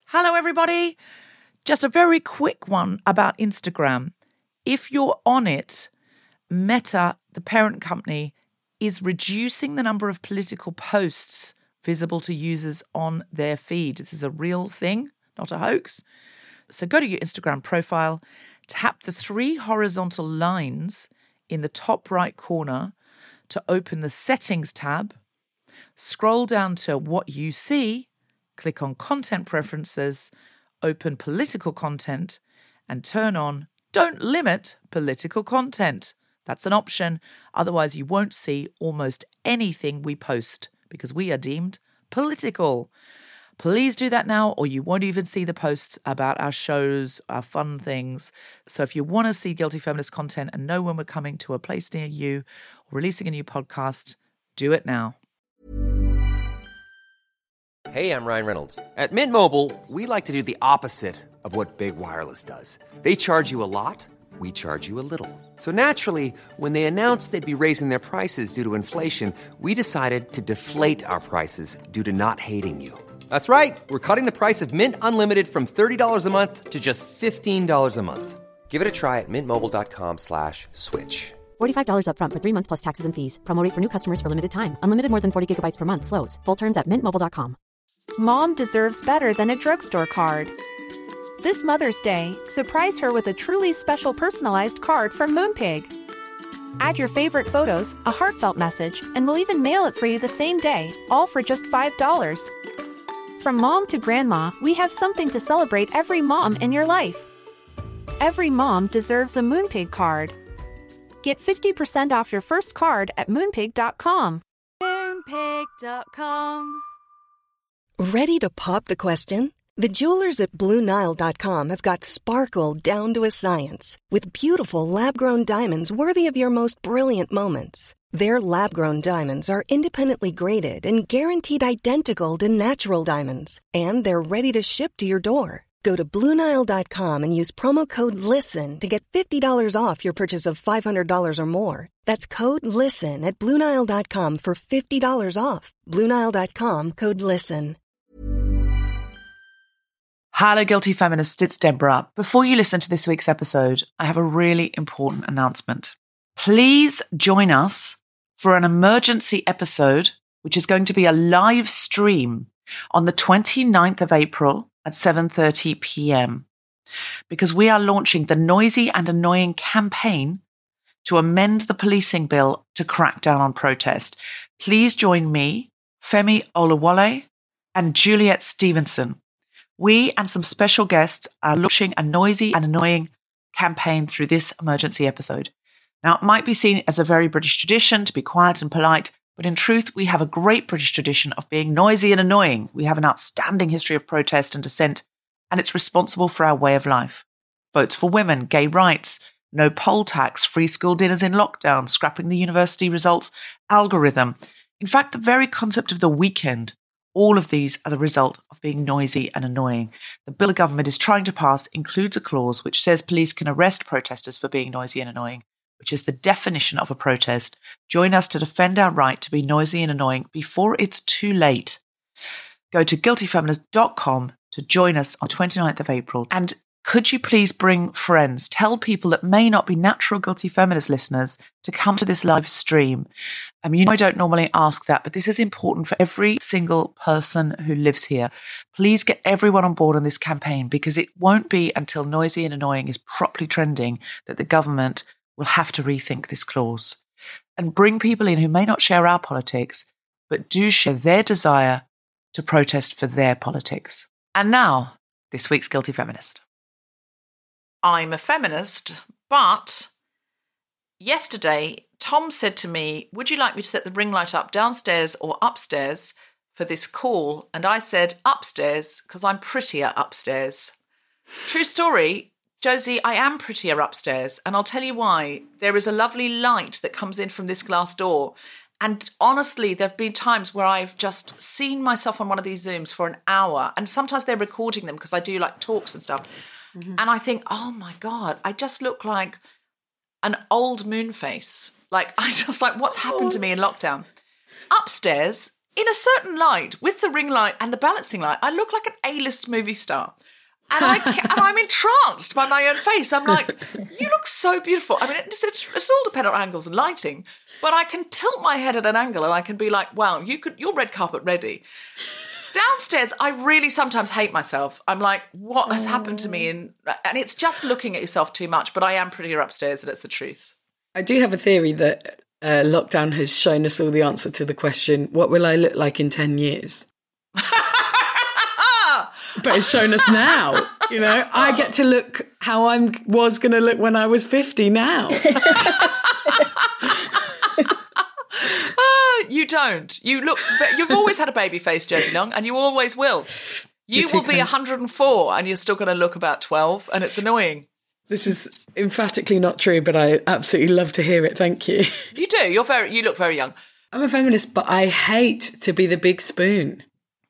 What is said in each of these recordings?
Hello, everybody. Just a very quick one about Instagram. If you're on it, Meta, the parent company, is reducing the number of political posts visible to users on their feed. This is a real thing, not a hoax. So go to your Instagram profile, tap the 3 horizontal lines in the top right corner to open the Settings tab, scroll down to What You See, click on Content Preferences, open Political Content, and turn on Don't Limit Political Content. That's an option. Otherwise, you won't see almost anything we post because we are deemed political. Please do that now, or you won't even see the posts about our shows, our fun things. So if you want to see Guilty Feminist content and know when we're coming to a place near you or releasing a new podcast, do it now. Hey, I'm Ryan Reynolds. At Mint Mobile, we like to do the opposite of what Big Wireless does. They charge you a lot, we charge you a little. So naturally, when they announced they'd be raising their prices due to inflation, we decided to deflate our prices due to not hating you. That's right. We're cutting the price of Mint Unlimited from $30 a month to just $15 a month. Give it a try at mintmobile.com/switch. $45 up front for 3 months plus taxes and fees. Promo rate for new customers for limited time. Unlimited more than 40 gigabytes per month. Slows full terms at mintmobile.com. Mom deserves better than a drugstore card. This Mother's Day, surprise her with a truly special personalized card from Moonpig. Add your favorite photos, a heartfelt message, and we'll even mail it for you the same day, all for just $5. From mom to grandma, we have something to celebrate every mom in your life. Every mom deserves a Moonpig card. Get 50% off your first card at moonpig.com. Moonpig.com. Ready to pop the question? The jewelers at BlueNile.com have got sparkle down to a science with beautiful lab-grown diamonds worthy of your most brilliant moments. Their lab-grown diamonds are independently graded and guaranteed identical to natural diamonds, and they're ready to ship to your door. Go to BlueNile.com and use promo code LISTEN to get $50 off your purchase of $500 or more. That's code LISTEN at BlueNile.com for $50 off. BlueNile.com, code LISTEN. Hello, Guilty Feminists, it's Deborah. Before you listen to this week's episode, I have a really important announcement. Please join us for an emergency episode, which is going to be a live stream on the 29th of April at 7:30 p.m. because we are launching the Noisy and Annoying campaign to amend the policing bill to crack down on protest. Please join me, Femi Olawale, and Juliet Stevenson. We and some special guests are launching a Noisy and Annoying campaign through this emergency episode. Now, it might be seen as a very British tradition to be quiet and polite, but in truth, we have a great British tradition of being noisy and annoying. We have an outstanding history of protest and dissent, and it's responsible for our way of life. Votes for women, gay rights, no poll tax, free school dinners in lockdown, scrapping the university results algorithm. In fact, the very concept of the weekend, all of these are the result of being noisy and annoying. The bill the government is trying to pass includes a clause which says police can arrest protesters for being noisy and annoying, which is the definition of a protest. Join us to defend our right to be noisy and annoying before it's too late. Go to guiltyfeminist.com to join us on 29th of April. And could you please bring friends? Tell people that may not be natural Guilty Feminist listeners to come to this live stream. You know I don't normally ask that, but this is important for every single person who lives here. Please get everyone on board on this campaign because it won't be until noisy and annoying is properly trending that the government will have to rethink this clause. And bring people in who may not share our politics, but do share their desire to protest for their politics. And now, this week's Guilty Feminist. I'm a feminist, but yesterday Tom said to me, would you like me to set the ring light up downstairs or upstairs for this call? And I said upstairs because I'm prettier upstairs. True story, Josie, I am prettier upstairs, and I'll tell you why. There is a lovely light that comes in from this glass door. And honestly, there have been times where I've just seen myself on one of these Zooms for an hour, and sometimes they're recording them because I do like talks and stuff. Mm-hmm. And I think, oh my God, I just look like an old moon face. Like, I just like, what's happened to me in lockdown? Upstairs, in a certain light, with the ring light and the balancing light, I look like an A-list movie star. And I'm entranced by my own face. I'm like, you look so beautiful. I mean, it's all dependent on angles and lighting, but I can tilt my head at an angle and I can be like, wow, you're red carpet ready. Downstairs, I really sometimes hate myself. I'm like, what has happened to me? And it's just looking at yourself too much, but I am prettier upstairs, and it's the truth. I do have a theory that lockdown has shown us all the answer to the question, what will I look like in 10 years? But it's shown us now, you know. I get to look how I was going to look when I was 50 now. You don't. You've always had a baby face, Josie Long, and you always will. You will be 104 and you're still going to look about 12, and it's annoying. This is emphatically not true, but I absolutely love to hear it. Thank you. You do. You look very young. I'm a feminist, but I hate to be the big spoon.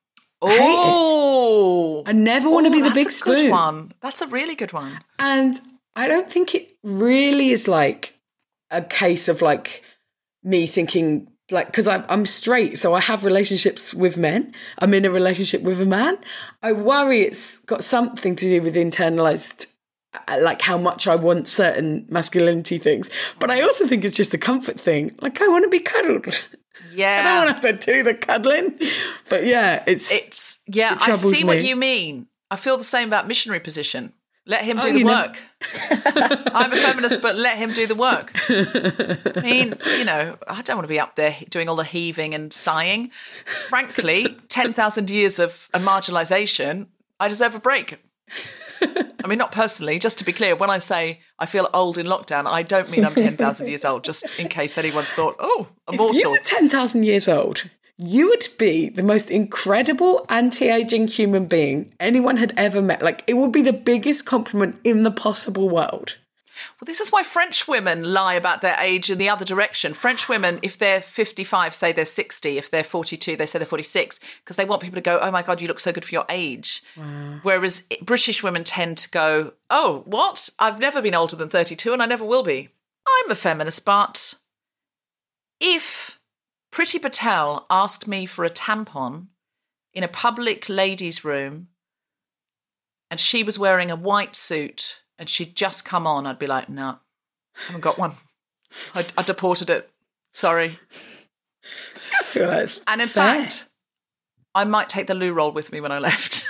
I never want to be the big spoon. That's a good one. That's a really good one. And I don't think it really is like a case of like me thinking like, because I'm straight, so I have relationships with men. I'm in a relationship with a man. I worry it's got something to do with internalized, like how much I want certain masculinity things. But I also think it's just a comfort thing. Like, I want to be cuddled. Yeah. I don't want to have to do the cuddling. But yeah, it I see what you mean. I feel the same about missionary position. Let him do the work. I'm a feminist, but let him do the work. I mean, you know, I don't want to be up there doing all the heaving and sighing. Frankly, 10,000 years of marginalisation, I deserve a break. I mean, not personally, just to be clear, when I say I feel old in lockdown, I don't mean I'm 10,000 years old, just in case anyone's thought, oh, immortal. If you were 10,000 years old, you would be the most incredible anti-aging human being anyone had ever met. Like, it would be the biggest compliment in the possible world. Well, this is why French women lie about their age in the other direction. French women, if they're 55, say they're 60. If they're 42, they say they're 46, because they want people to go, oh my God, you look so good for your age. Wow. Whereas British women tend to go, oh, what? I've never been older than 32 and I never will be. I'm a feminist, but if Priti Patel asked me for a tampon in a public ladies' room and she was wearing a white suit and she'd just come on, I'd be like, no, I haven't got one. I deported it. Sorry. I feel that's And in fair. fact, I might take the loo roll with me when I left.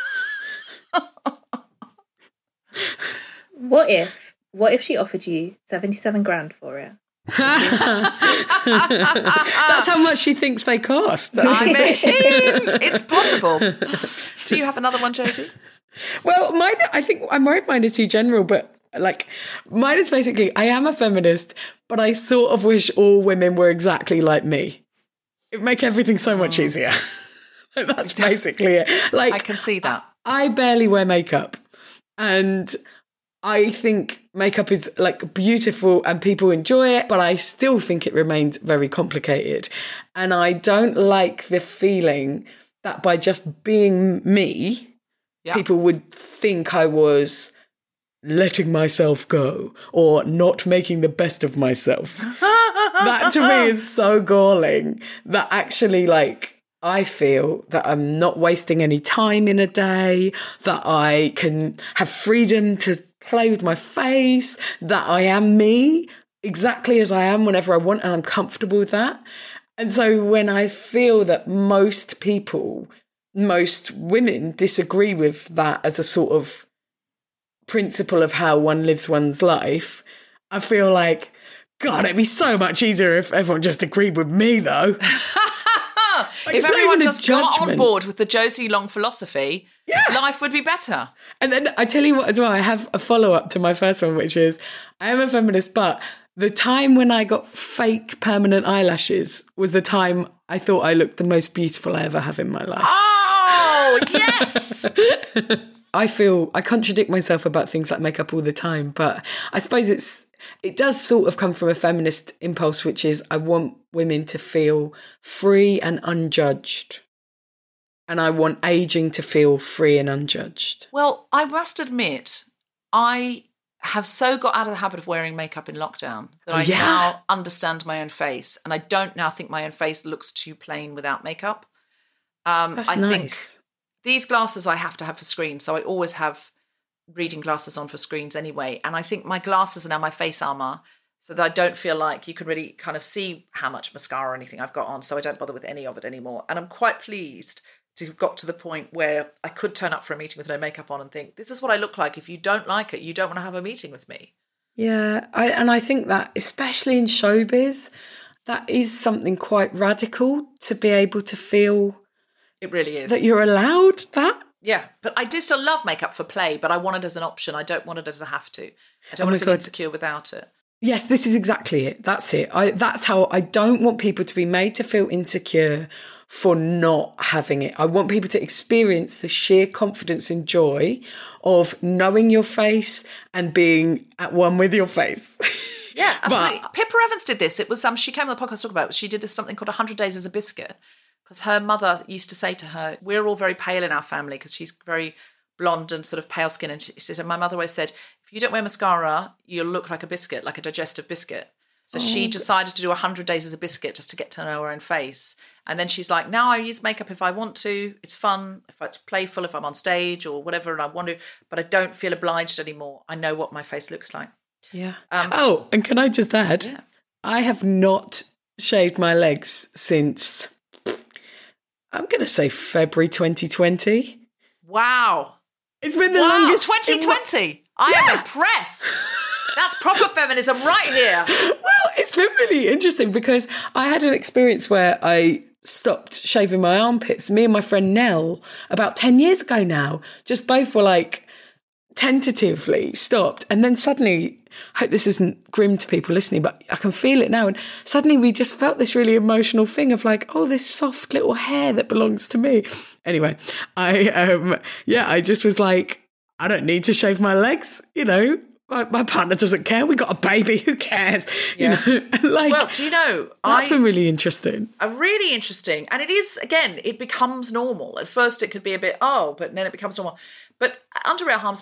What if she offered you 77 grand for it? That's how much she thinks they cost. I mean, it's possible. Do you have another one, Josie? Well, mine, I think I'm worried mine is too general, but like mine is basically, I am a feminist, but I sort of wish all women were exactly like me. It'd make everything so much easier. That's basically it. Like, I can see that. I barely wear makeup, and I think makeup is like beautiful and people enjoy it, but I still think it remains very complicated. And I don't like the feeling that by just being me, people would think I was letting myself go or not making the best of myself. That to me is so galling that actually, like, I feel that I'm not wasting any time in a day, that I can have freedom to play with my face, that I am me exactly as I am whenever I want, and I'm comfortable with that. And so when I feel that most women disagree with that as a sort of principle of how one lives one's life, I feel like, God, it'd be so much easier if everyone just agreed with me, though. Like, if everyone just got on board with the Josie Long philosophy, life would be better. And then I tell you what as well, I have a follow-up to my first one, which is, I am a feminist, but the time when I got fake permanent eyelashes was the time I thought I looked the most beautiful I ever have in my life. Oh, yes! I feel I contradict myself about things like makeup all the time, but I suppose it does sort of come from a feminist impulse, which is I want women to feel free and unjudged. And I want aging to feel free and unjudged. Well, I must admit, I have so got out of the habit of wearing makeup in lockdown that I now understand my own face. And I don't now think my own face looks too plain without makeup. That's I nice. think these glasses I have to have for screens, so I always have reading glasses on for screens anyway. And I think my glasses are now my face armor, so that I don't feel like you can really kind of see how much mascara or anything I've got on, so I don't bother with any of it anymore. And I'm quite pleased to have got to the point where I could turn up for a meeting with no makeup on and think, this is what I look like. If you don't like it, you don't want to have a meeting with me. Yeah, I think that, especially in showbiz, that is something quite radical to be able to feel It really is. that you're allowed that. Yeah, but I do still love makeup for play, but I want it as an option. I don't want it as a have to. I don't Oh want my to feel God. insecure without it. Yes, this is exactly it. That's it. That's how I don't want people to be made to feel insecure for not having it. I want people to experience the sheer confidence and joy of knowing your face and being at one with your face. Yeah, absolutely. Pippa Evans did this. It was she came on the podcast to talk about it. She did this something called 100 Days as a Biscuit, because her mother used to say to her, we're all very pale in our family, because she's very blonde and sort of pale skin. And she said, my mother always said, if you don't wear mascara, you'll look like a biscuit, like a digestive biscuit. So she decided to do 100 days as a biscuit just to get to know her own face. And then she's like, now I use makeup if I want to. It's fun, if it's playful, if I'm on stage or whatever and I want to, but I don't feel obliged anymore. I know what my face looks like. Yeah. And can I just add, Yeah. I have not shaved my legs since, I'm going to say February 2020. Wow. It's been the longest. 2020. I am impressed. That's proper feminism right here. Well, it's been really interesting because I had an experience where I stopped shaving my armpits. Me and my friend Nell, about 10 years ago now, just both were like tentatively stopped. And then suddenly, I hope this isn't grim to people listening, but I can feel it now. And suddenly we just felt this really emotional thing of like, oh, this soft little hair that belongs to me. Anyway, I just was like, I don't need to shave my legs, you know. My partner doesn't care. We got a baby. Who cares? Yeah. You know, like, Well, do you know, that's been really interesting. really interesting. And it is, again, it becomes normal. At first it could be a bit, but then it becomes normal. But underarm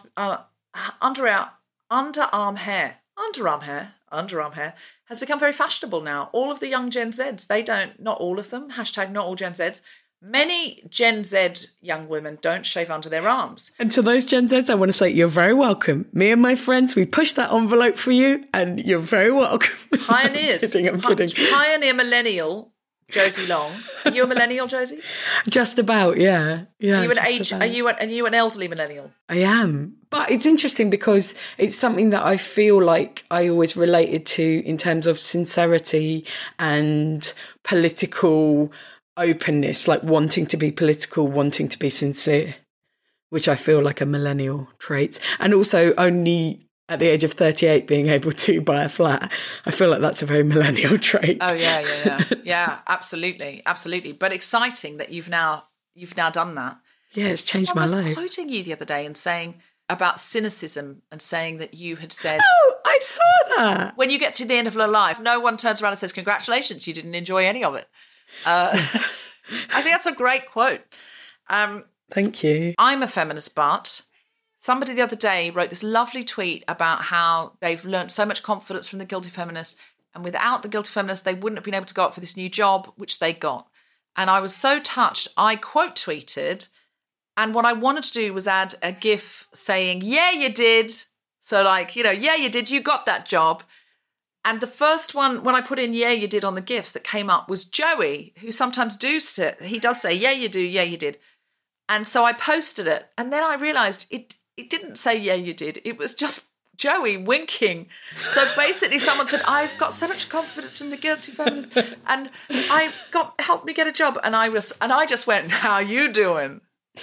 hair has become very fashionable now. All of the young Gen Zs, not all of them, # not all Gen Zs. Many Gen Z young women don't shave under their arms. And to those Gen Zs, I want to say you're very welcome. Me and my friends, we pushed that envelope for you and you're very welcome. Pioneers. I'm kidding. Pioneer millennial Josie Long. Are you a millennial, Josie? Just about, yeah. Yeah. Are you an elderly millennial? I am. But it's interesting because it's something that I feel like I always related to in terms of sincerity and political openness, like wanting to be political, wanting to be sincere, which I feel like a millennial trait. And also only at the age of 38 being able to buy a flat. I feel like that's a very millennial trait. Oh, yeah. Yeah, absolutely. But exciting that you've now done that. Yeah, it's changed my I was life. quoting you the other day and saying about cynicism and saying that you had said, Oh, I saw that. when you get to the end of your life, no one turns around and says, congratulations, you didn't enjoy any of it. I think that's a great quote. Thank you. I'm a feminist, but somebody the other day wrote this lovely tweet about how they've learned so much confidence from the Guilty Feminist, and without the Guilty Feminist, they wouldn't have been able to go up for this new job, which they got. And I was so touched, I quote tweeted, and what I wanted to do was add a GIF saying, yeah, you did. So like, yeah, you did, you got that job. And the first one, when I put in, yeah, you did on the GIFs that came up was Joey, who sometimes he does say, yeah, you do, yeah, you did. And so I posted it. And then I realised it didn't say, yeah, you did. It was just Joey winking. So basically someone said, I've got so much confidence in the Guilty Feminist and helped me get a job. And I just went, how you doing?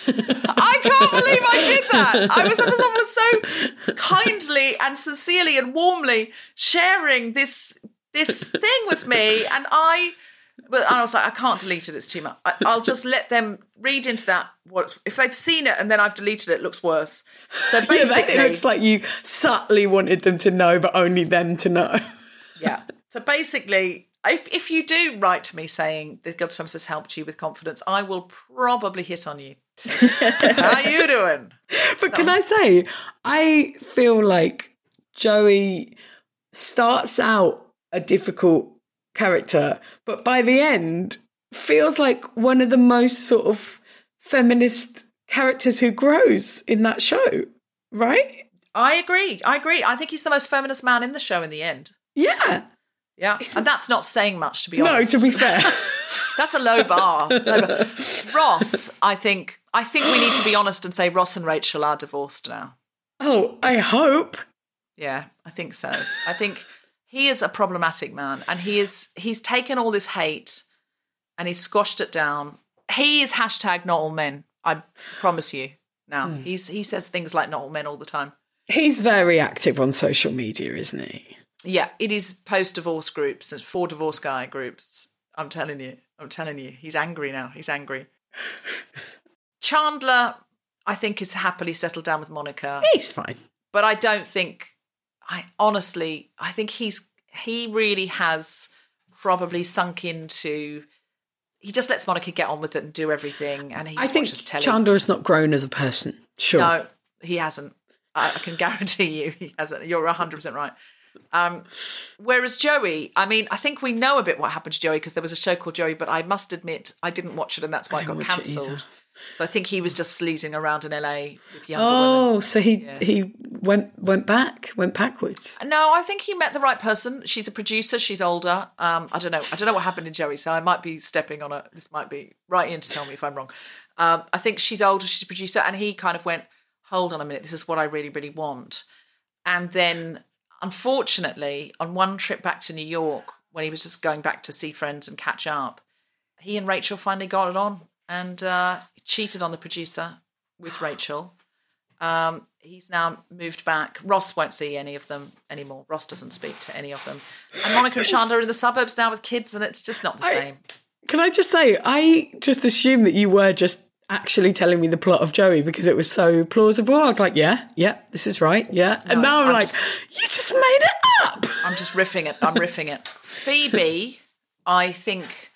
I can't believe I did that. Someone was so kindly and sincerely and warmly sharing this thing with me, and I was like, I can't delete it. It's too much. I'll just let them read into that. If they've seen it and then I've deleted it, it looks worse. So basically, it looks like you subtly wanted them to know, but only them to know. Yeah. So basically, if you do write to me saying the Guilty Feminist has helped you with confidence, I will probably hit on you. How are you doing? But can I say, I feel like Joey starts out a difficult character, but by the end feels like one of the most sort of feminist characters who grows in that show, right? I agree. I think he's the most feminist man in the show in the end. Yeah. Yeah. And that's not saying much, to be honest. No, to be fair. That's a low bar. Ross, I think we need to be honest and say Ross and Rachel are divorced now. Oh, I hope. Yeah, I think so. I think he is a problematic man, and he's taken all this hate and he's squashed it down. He is hashtag not all men, I promise you now. He says things like not all men all the time. He's very active on social media, isn't he? Yeah, it is post-divorce groups and for divorce guy groups. I'm telling you. He's angry now. He's angry. Chandler, I think, is happily settled down with Monica. He's fine. But I don't think, I think he really has probably sunk into, he just lets Monica get on with it and do everything. And he just watches telly. Chandler has not grown as a person. Sure. No, he hasn't. I can guarantee you he hasn't. You're 100% right. Whereas Joey, I mean, I think we know a bit what happened to Joey because there was a show called Joey, but I must admit I didn't watch it and that's why it got cancelled. So I think he was just sleazing around in LA with younger women. Oh, so he went backwards. No, I think he met the right person. She's a producer. She's older. I don't know what happened in Joey, so I might be stepping on it. This might be right in to tell me if I'm wrong. I think she's older. She's a producer, and he kind of went, hold on a minute, this is what I really, really want. And then, unfortunately, on one trip back to New York, when he was just going back to see friends and catch up, he and Rachel finally got it on and cheated on the producer with Rachel. He's now moved back. Ross won't see any of them anymore. Ross doesn't speak to any of them. And Monica and Chandler are in the suburbs now with kids, and it's just not the same. Can I just say, I just assumed that you were just actually telling me the plot of Joey because it was so plausible. I was like, yeah, this is right, yeah. No, and now I'm like, you just made it up. I'm just riffing it. Phoebe, I think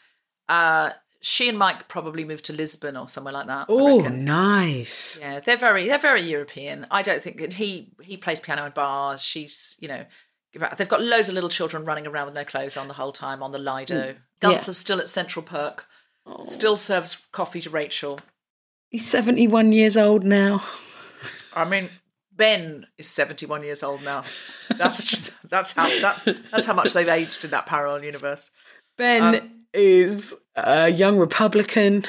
she and Mike probably moved to Lisbon or somewhere like that. Oh, nice. Yeah, they're very European. I don't think that he plays piano in bars. She's, they've got loads of little children running around with no clothes on the whole time on the Lido. Gunther's still at Central Perk, still serves coffee to Rachel. He's 71 years old now. I mean, Ben is 71 years old now. That's how much they've aged in that parallel universe. Ben is a young Republican.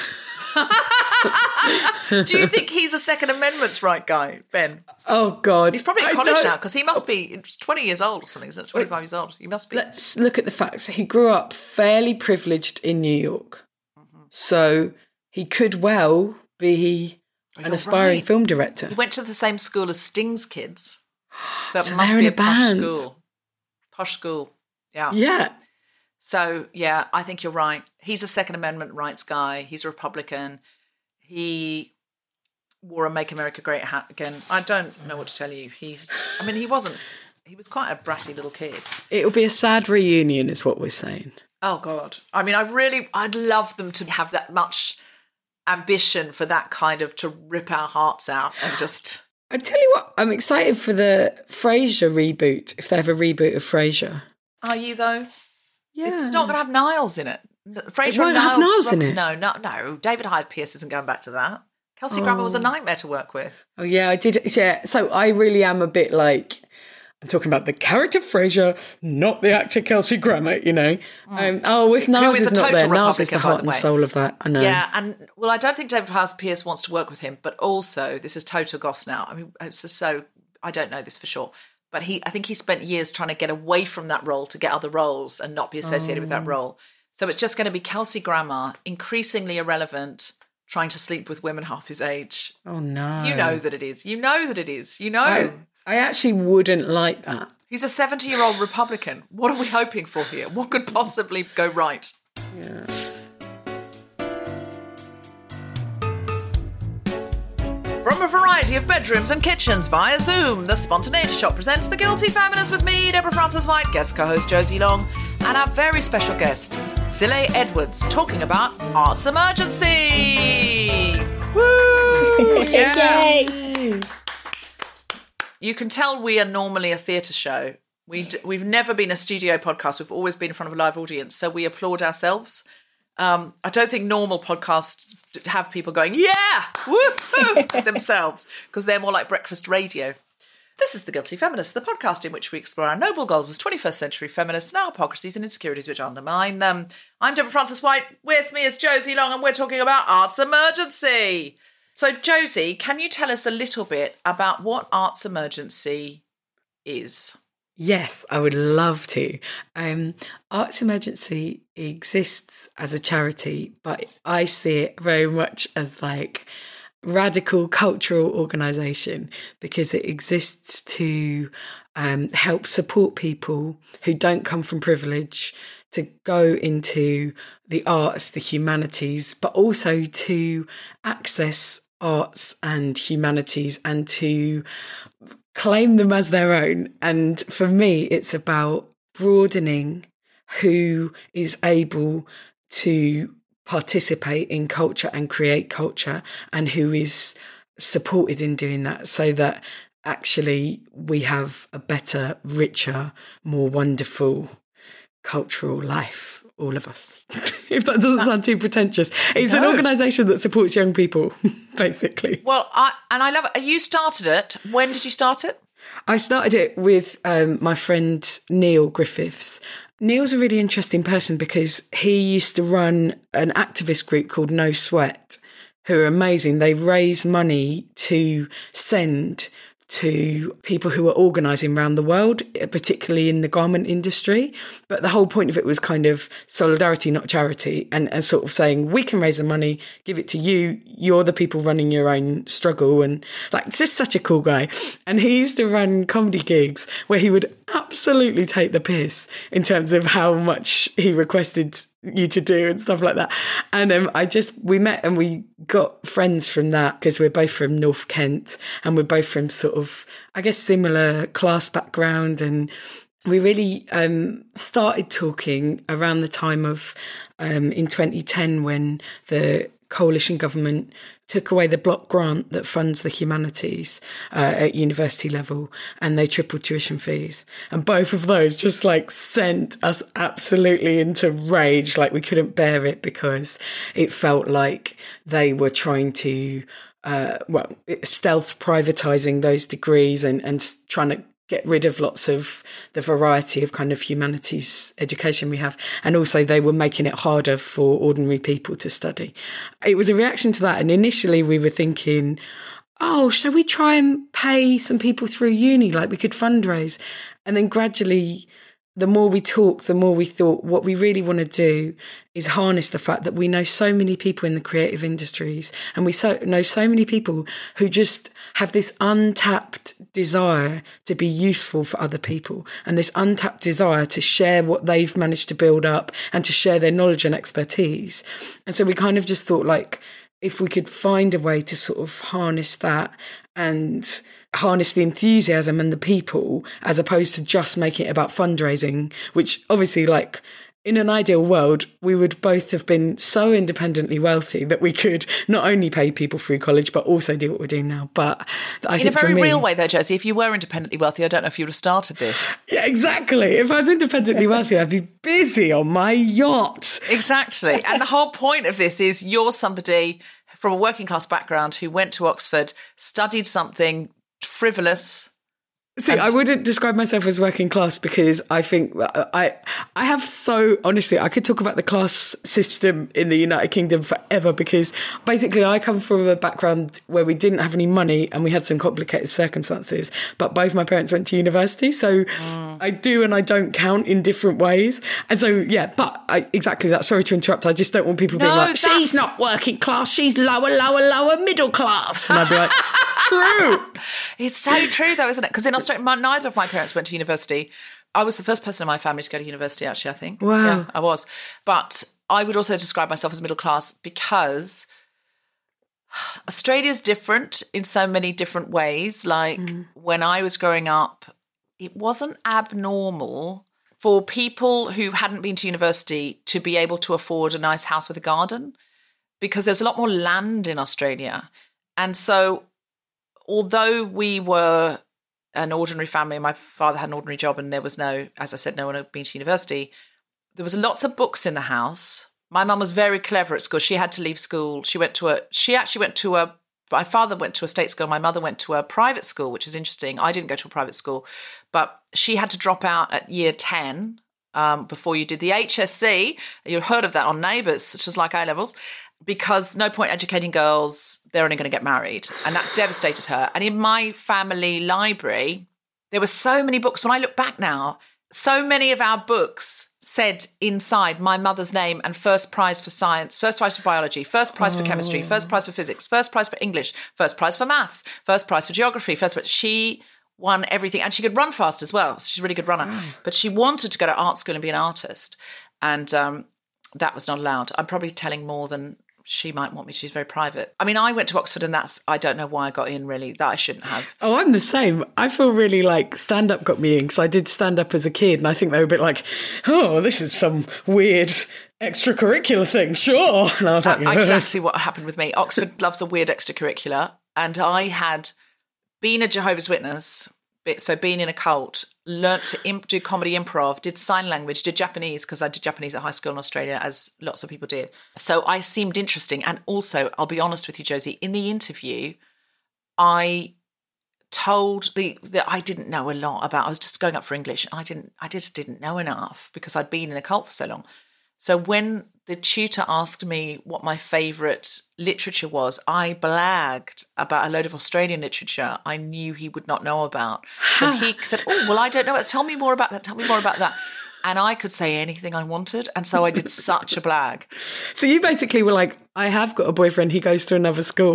Do you think he's a Second Amendment's right guy, Ben? Oh, God. He's probably at college now because he must be 20 years old or something, isn't it? 25 years old. He must be. Let's look at the facts. He grew up fairly privileged in New York. Mm-hmm. So he could well be an aspiring film director. He went to the same school as Sting's kids. So it must be a posh school. Posh school. Yeah. Yeah. So, yeah, I think you're right. He's a Second Amendment rights guy. He's a Republican. He wore a Make America Great hat again. I don't know what to tell you. He was quite a bratty little kid. It'll be a sad reunion is what we're saying. Oh, God. I mean, I'd love them to have that much ambition for that kind of to rip our hearts out and just... I tell you what, I'm excited for the Frasier reboot, if they have a reboot of Frasier. Are you, though? Yeah. It's not going to have Niles in it. Frasier it won't have Niles in it? No. David Hyde Pierce isn't going back to that. Kelsey Grammer was a nightmare to work with. Oh, yeah, I did. Yeah, so I really am a bit like... I'm talking about the character Frasier, not the actor Kelsey Grammer, If Niles is not there, Niles is the heart and soul of that. I know. Yeah, and I don't think David Hyde Pierce wants to work with him, but also this is Toto Goss now. I mean, it's just so I don't know this for sure, but I think he spent years trying to get away from that role to get other roles and not be associated with that role. So it's just going to be Kelsey Grammer, increasingly irrelevant, trying to sleep with women half his age. Oh no! You know that it is. You know. I actually wouldn't like that. He's a 70-year-old Republican. What are we hoping for here? What could possibly go right? Yeah. From a variety of bedrooms and kitchens via Zoom, the Spontaneity Shop presents The Guilty Feminist with me, Deborah Frances-White, guest co-host Josie Long, and our very special guest, Sile Edwards, talking about Arts Emergency. Woo! Yeah. Yay! You can tell we are normally a theatre show. We've never been a studio podcast. We've always been in front of a live audience. So we applaud ourselves I don't think normal podcasts have people going, yeah, woohoo, themselves, because they're more like breakfast radio. This is The Guilty Feminist, the podcast in which we explore our noble goals as 21st century feminists and our hypocrisies and insecurities which undermine them. I'm Deborah Frances-White. With me is Josie Long, and we're talking about Arts Emergency. So, Josie, can you tell us a little bit about what Arts Emergency is? Yes, I would love to. Arts Emergency exists as a charity, but I see it very much as like radical cultural organisation because it exists to help support people who don't come from privilege to go into the arts, the humanities, but also to access arts and humanities and to claim them as their own. And for me, it's about broadening who is able to participate in culture and create culture and who is supported in doing that, so that actually we have a better, richer, more wonderful cultural life, all of us. If that doesn't sound too pretentious. It's an organisation that supports young people, basically. Well, I love it. You started it. When did you start it? I started it with my friend Neil Griffiths. Neil's a really interesting person because he used to run an activist group called No Sweat, who are amazing. They raise money to send to people who are organising around the world, particularly in the garment industry. But the whole point of it was kind of solidarity, not charity, and sort of saying, we can raise the money, give it to you. You're the people running your own struggle. And like, just such a cool guy. And he used to run comedy gigs where he would absolutely take the piss in terms of how much he requested you to do and stuff like that. And we met and we got friends from that because we're both from North Kent and we're both from sort of, I guess, similar class background. And we really started talking around the time of in 2010 when the coalition government took away the block grant that funds the humanities at university level, and they tripled tuition fees. And both of those just like sent us absolutely into rage. Like we couldn't bear it because it felt like they were trying to, stealth privatising those degrees and trying to get rid of lots of the variety of kind of humanities education we have. And also they were making it harder for ordinary people to study. It was a reaction to that. And initially we were thinking, oh, shall we try and pay some people through uni? Like we could fundraise. And then gradually, the more we talked, the more we thought what we really want to do is harness the fact that we know so many people in the creative industries and we know so many people who just have this untapped desire to be useful for other people and this untapped desire to share what they've managed to build up and to share their knowledge and expertise. And so we kind of just thought, like, if we could find a way to sort of harness that and harness the enthusiasm and the people as opposed to just making it about fundraising, which obviously, like, in an ideal world, we would both have been so independently wealthy that we could not only pay people through college, but also do what we're doing now. But I think in a very real way, though, Josie, if you were independently wealthy, I don't know if you would have started this. Yeah, exactly. If I was independently wealthy, I'd be busy on my yacht. Exactly. And the whole point of this is you're somebody from a working class background who went to Oxford, studied something frivolous. See, I wouldn't describe myself as working class because I think I have so, honestly, I could talk about the class system in the United Kingdom forever because basically I come from a background where we didn't have any money and we had some complicated circumstances, but both my parents went to university. So I do and I don't count in different ways. And so, yeah, but exactly that. Sorry to interrupt. I just don't want people being like, she's not working class, she's lower middle class. And I'd be like, true. It's so true though, isn't it? Because in Australia, neither of my parents went to university. I was the first person in my family to go to university, actually, I think. Wow. Yeah, I was. But I would also describe myself as middle class because Australia's different in so many different ways. Like when I was growing up, it wasn't abnormal for people who hadn't been to university to be able to afford a nice house with a garden because there's a lot more land in Australia. And so although we were an ordinary family, my father had an ordinary job and there was no, as I said, no one had been to university, there was lots of books in the house My mum was very clever at school. She had to leave school. My father went to a state school. My mother went to a private school, which is interesting. I didn't go to a private school, but she had to drop out at year 10 before you did the HSC. You heard of that on Neighbours, which is like A-levels, because no point educating girls. They're only going to get married. And that devastated her. And in my family library, there were so many books. When I look back now, so many of our books said inside my mother's name and first prize for science, first prize for biology, first prize for chemistry, first prize for physics, first prize for English, first prize for maths, first prize for geography, she won everything. And she could run fast as well. So she's a really good runner. But she wanted to go to art school and be an artist. And that was not allowed. I'm probably telling more than she might want me. She's very private. I mean, I went to Oxford and I don't know why I got in, really, that I shouldn't have. Oh, I'm the same. I feel really like stand-up got me in because I did stand-up as a kid and I think they were a bit like, oh, this is some weird extracurricular thing, sure. And I was like, exactly what happened with me. Oxford loves a weird extracurricular. And I had been a Jehovah's Witness, so being in a cult, learnt to do comedy improv, did sign language, did Japanese, because I did Japanese at high school in Australia, as lots of people did. So I seemed interesting. And also, I'll be honest with you, Josie, in the interview, I told that I didn't know a lot about, I was just going up for English. And I just didn't know enough because I'd been in a cult for so long. So when the tutor asked me what my favourite literature was, I blagged about a load of Australian literature I knew he would not know about. So he said, oh, well, I don't know. Tell me more about that. Tell me more about that. And I could say anything I wanted. And so I did such a blag. So you basically were like, I have got a boyfriend. He goes to another school.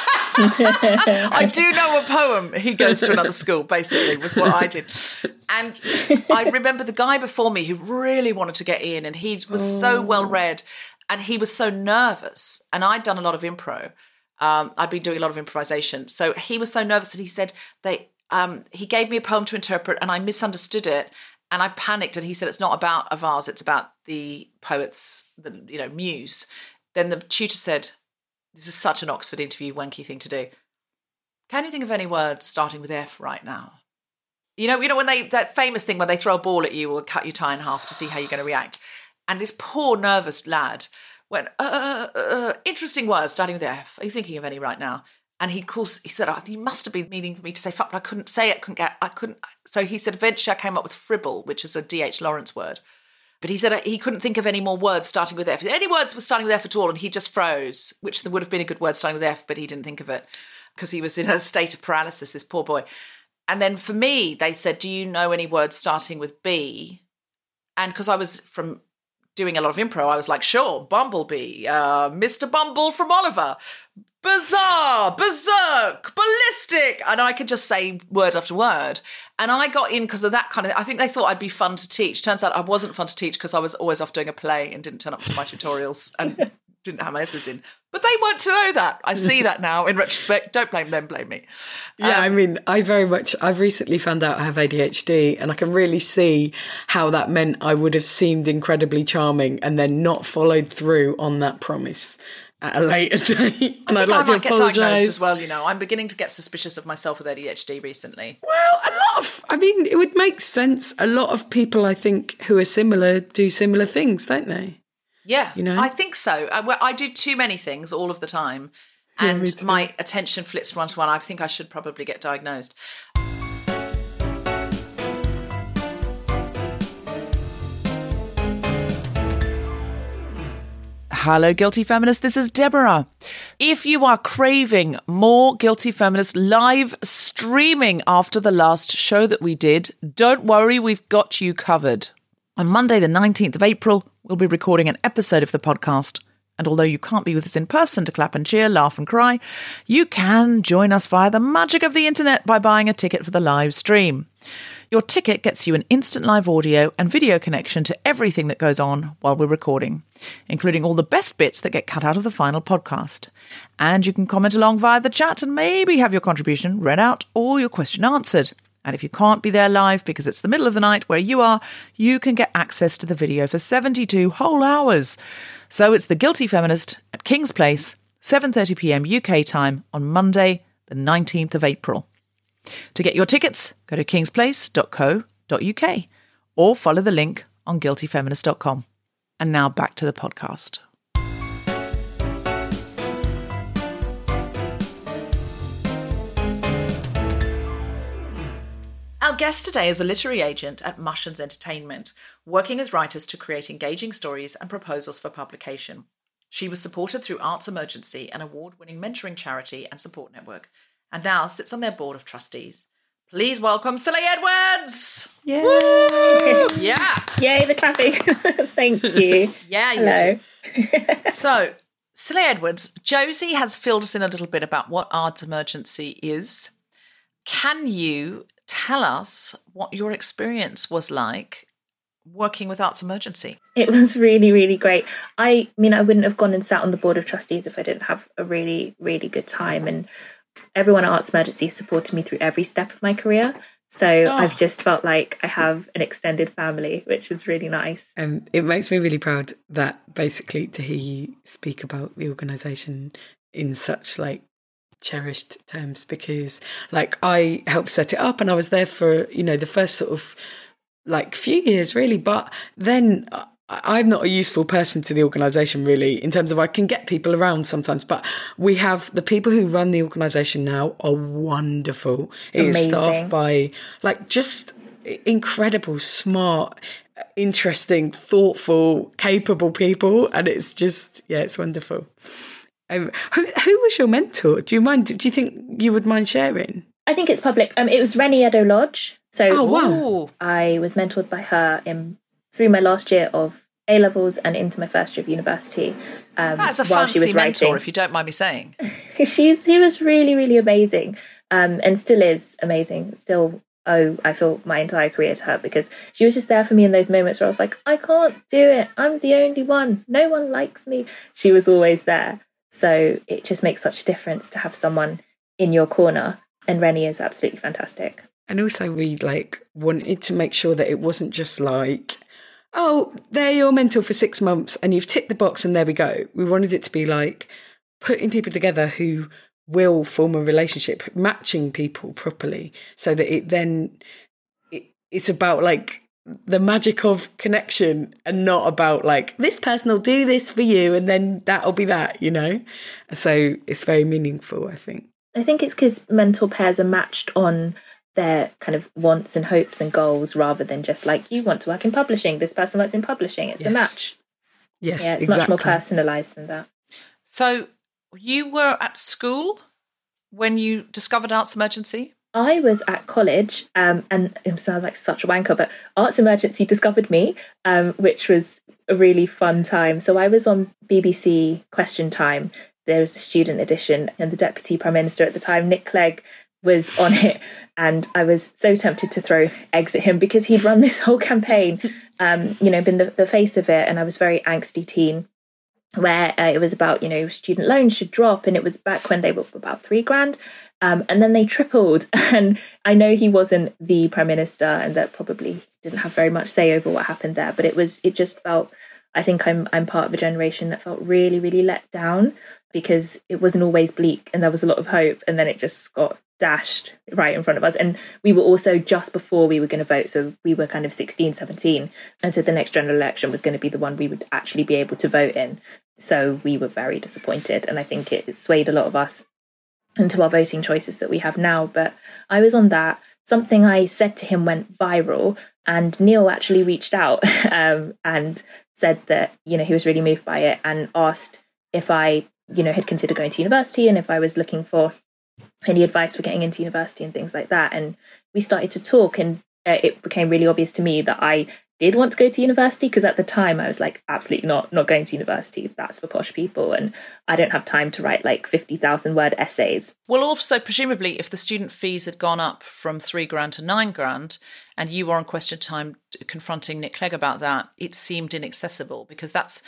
I do know a poem. He goes to another school, basically, was what I did. And I remember the guy before me who really wanted to get in, and he was so well read and he was so nervous. And I'd done a lot of improv. I'd been doing a lot of improvisation. So he was so nervous that he said he gave me a poem to interpret and I misunderstood it. And I panicked and he said, it's not about a vase, it's about the poet's, muse. Then the tutor said, this is such an Oxford interview wanky thing to do. Can you think of any words starting with F right now? You know when that famous thing where they throw a ball at you or cut your tie in half to see how you're going to react. And this poor nervous lad went, interesting words starting with F. Are you thinking of any right now? And he said, you must have been meaning for me to say fuck, but I couldn't say it, I couldn't. So he said, eventually I came up with fribble, which is a D.H. Lawrence word. But he said he couldn't think of any more words starting with F. Any words were starting with F at all, and he just froze, which there would have been a good word starting with F, but he didn't think of it because he was in a state of paralysis, this poor boy. And then for me, they said, do you know any words starting with B? And because I was from doing a lot of improv, I was like, sure, Bumblebee, Mr. Bumble from Oliver, bizarre, berserk, ballistic. And I could just say word after word. And I got in because of that kind of thing. I think they thought I'd be fun to teach. Turns out I wasn't fun to teach because I was always off doing a play and didn't turn up for my tutorials and didn't have my essays in. But they weren't to know that. I see that now in retrospect. Don't blame them, blame me. Yeah, I mean, I've recently found out I have ADHD and I can really see how that meant I would have seemed incredibly charming and then not followed through on that promise at a later date. And I'd like to apologise. I might get diagnosed as well, I'm beginning to get suspicious of myself with ADHD recently. Well, it would make sense. A lot of people, I think, who are similar do similar things, don't they? Yeah, I think so. I do too many things all of the time. And my attention flips from one to one. I think I should probably get diagnosed. Hello, Guilty Feminist. This is Deborah. If you are craving more Guilty Feminist live streaming after the last show that we did, don't worry, we've got you covered. On Monday, the 19th of April, we'll be recording an episode of the podcast. And although you can't be with us in person to clap and cheer, laugh and cry, you can join us via the magic of the internet by buying a ticket for the live stream. Your ticket gets you an instant live audio and video connection to everything that goes on while we're recording, including all the best bits that get cut out of the final podcast. And you can comment along via the chat and maybe have your contribution read out or your question answered. And if you can't be there live because it's the middle of the night where you are, you can get access to the video for 72 whole hours. So it's The Guilty Feminist at King's Place, 7:30pm UK time on Monday, the 19th of April. To get your tickets, go to kingsplace.co.uk or follow the link on guiltyfeminist.com. And now back to the podcast. Our guest today is a literary agent at Mushens Entertainment, working with writers to create engaging stories and proposals for publication. She was supported through Arts Emergency, an award-winning mentoring charity and support network, and now sits on their board of trustees. Please welcome Scilly Edwards! Yay! Woo! Yeah! Yay, the clapping. Thank you. Yeah, Hello. you do. So, Scilly Edwards, Josie has filled us in a little bit about what Arts Emergency is. Can you tell us what your experience was like working with Arts Emergency? It was really, really great. I mean, I wouldn't have gone and sat on the board of trustees if I didn't have a really, really good time. And everyone at Arts Emergency supported me through every step of my career. So I've just felt like I have an extended family, which is really nice. It makes me really proud that basically to hear you speak about the organisation in such like cherished terms, because like I helped set it up and I was there for, you know, the first sort of like few years really, but then I'm not a useful person to the organisation really, in terms of I can get people around sometimes, but we have the people who run the organisation now are wonderful. It is staffed by like just incredible, smart, interesting, thoughtful, capable people, and it's just, yeah, it's wonderful. Who was your mentor? Do you think you would mind sharing? I think it's public. It was Rennie Edo-Lodge. So wow. I was mentored by her through my last year of A-levels and into my first year of university. That's a fancy mentor, if you don't mind me saying. She was really, really amazing, and still is amazing. Still owe, I feel, my entire career to her, because she was just there for me in those moments where I was like, I can't do it. I'm the only one. No one likes me. She was always there. So it just makes such a difference to have someone in your corner. And Rennie is absolutely fantastic. And also we like wanted to make sure that it wasn't just like, oh, they're your mentor for 6 months and you've ticked the box and there we go. We wanted it to be like putting people together who will form a relationship, matching people properly, so that it's about like the magic of connection and not about like this person will do this for you and then that'll be that, you know? So it's very meaningful, I think. I think it's because mentor pairs are matched on their kind of wants and hopes and goals, rather than just like, you want to work in publishing, this person works in publishing. It's a match. Yes, yeah, it's exactly. much more personalised than that. So you were at school when you discovered Arts Emergency? I was at college, and it sounds like such a wanker, but Arts Emergency discovered me, which was a really fun time. So I was on BBC Question Time. There was a student edition, and the Deputy Prime Minister at the time, Nick Clegg, was on it. And I was so tempted to throw eggs at him because he'd run this whole campaign, been the face of it. And I was a very angsty teen, where it was about, student loans should drop. And it was back when they were about $3,000. And then they tripled. And I know he wasn't the Prime Minister and that probably didn't have very much say over what happened there. But it just felt, I think I'm part of a generation that felt really, really let down, because it wasn't always bleak and there was a lot of hope. And then it just got dashed right in front of us. And we were also just before we were going to vote. So we were kind of 16, 17. And so the next general election was going to be the one we would actually be able to vote in. So we were very disappointed. And I think it swayed a lot of us into our voting choices that we have now. But I was on that. Something I said to him went viral, and Neil actually reached out and said that, he was really moved by it and asked if I, had considered going to university and if I was looking for any advice for getting into university and things like that. And we started to talk, and it became really obvious to me that I did want to go to university, because at the time I was like, absolutely not going to university. That's for posh people. And I don't have time to write like 50,000 word essays. Well, also, presumably, if the student fees had gone up from $3,000 to $9,000 and you were on Question Time confronting Nick Clegg about that, it seemed inaccessible, because that's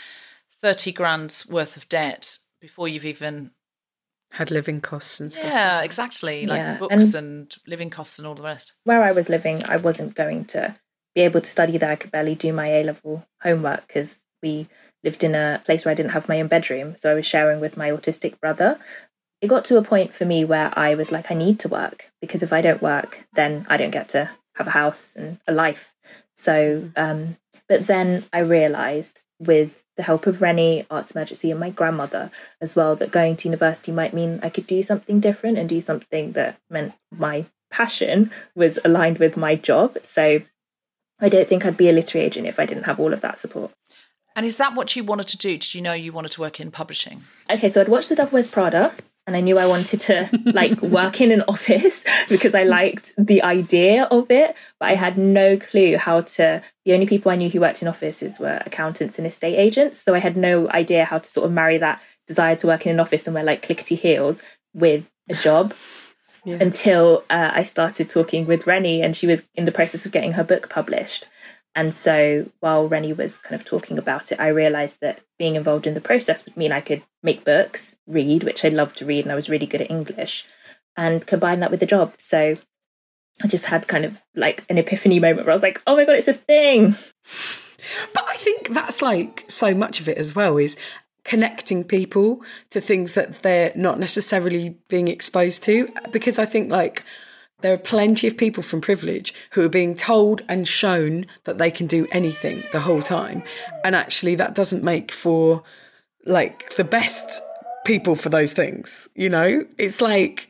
$30,000 worth of debt before you've even had living costs and stuff. Yeah, exactly. Like books and living costs and all the rest. Where I was living, I wasn't going to be able to study there. I could barely do my A-level homework because we lived in a place where I didn't have my own bedroom. So I was sharing with my autistic brother. It got to a point for me where I was like, I need to work, because if I don't work, then I don't get to have a house and a life. So, but then I realised with the help of Rennie, Arts Emergency, and my grandmother as well, that going to university might mean I could do something different and do something that meant my passion was aligned with my job. So I don't think I'd be a literary agent if I didn't have all of that support. And is that what you wanted to do? Did you know you wanted to work in publishing? Okay, so I'd watched The Devil Wears Prada, and I knew I wanted to work in an office because I liked the idea of it, but I had no clue how to. The only people I knew who worked in offices were accountants and estate agents, so I had no idea how to sort of marry that desire to work in an office and wear like clickety heels with a job. Yeah. Until I started talking with Rennie, and she was in the process of getting her book published. And so while Rennie was kind of talking about it, I realised that being involved in the process would mean I could make books, read, which I loved to read, and I was really good at English, and combine that with the job. So I just had kind of like an epiphany moment where I was like, oh my God, it's a thing. But I think that's like so much of it as well, is connecting people to things that they're not necessarily being exposed to. Because I think like there are plenty of people from privilege who are being told and shown that they can do anything the whole time. And actually that doesn't make for like the best people for those things, you know? It's like,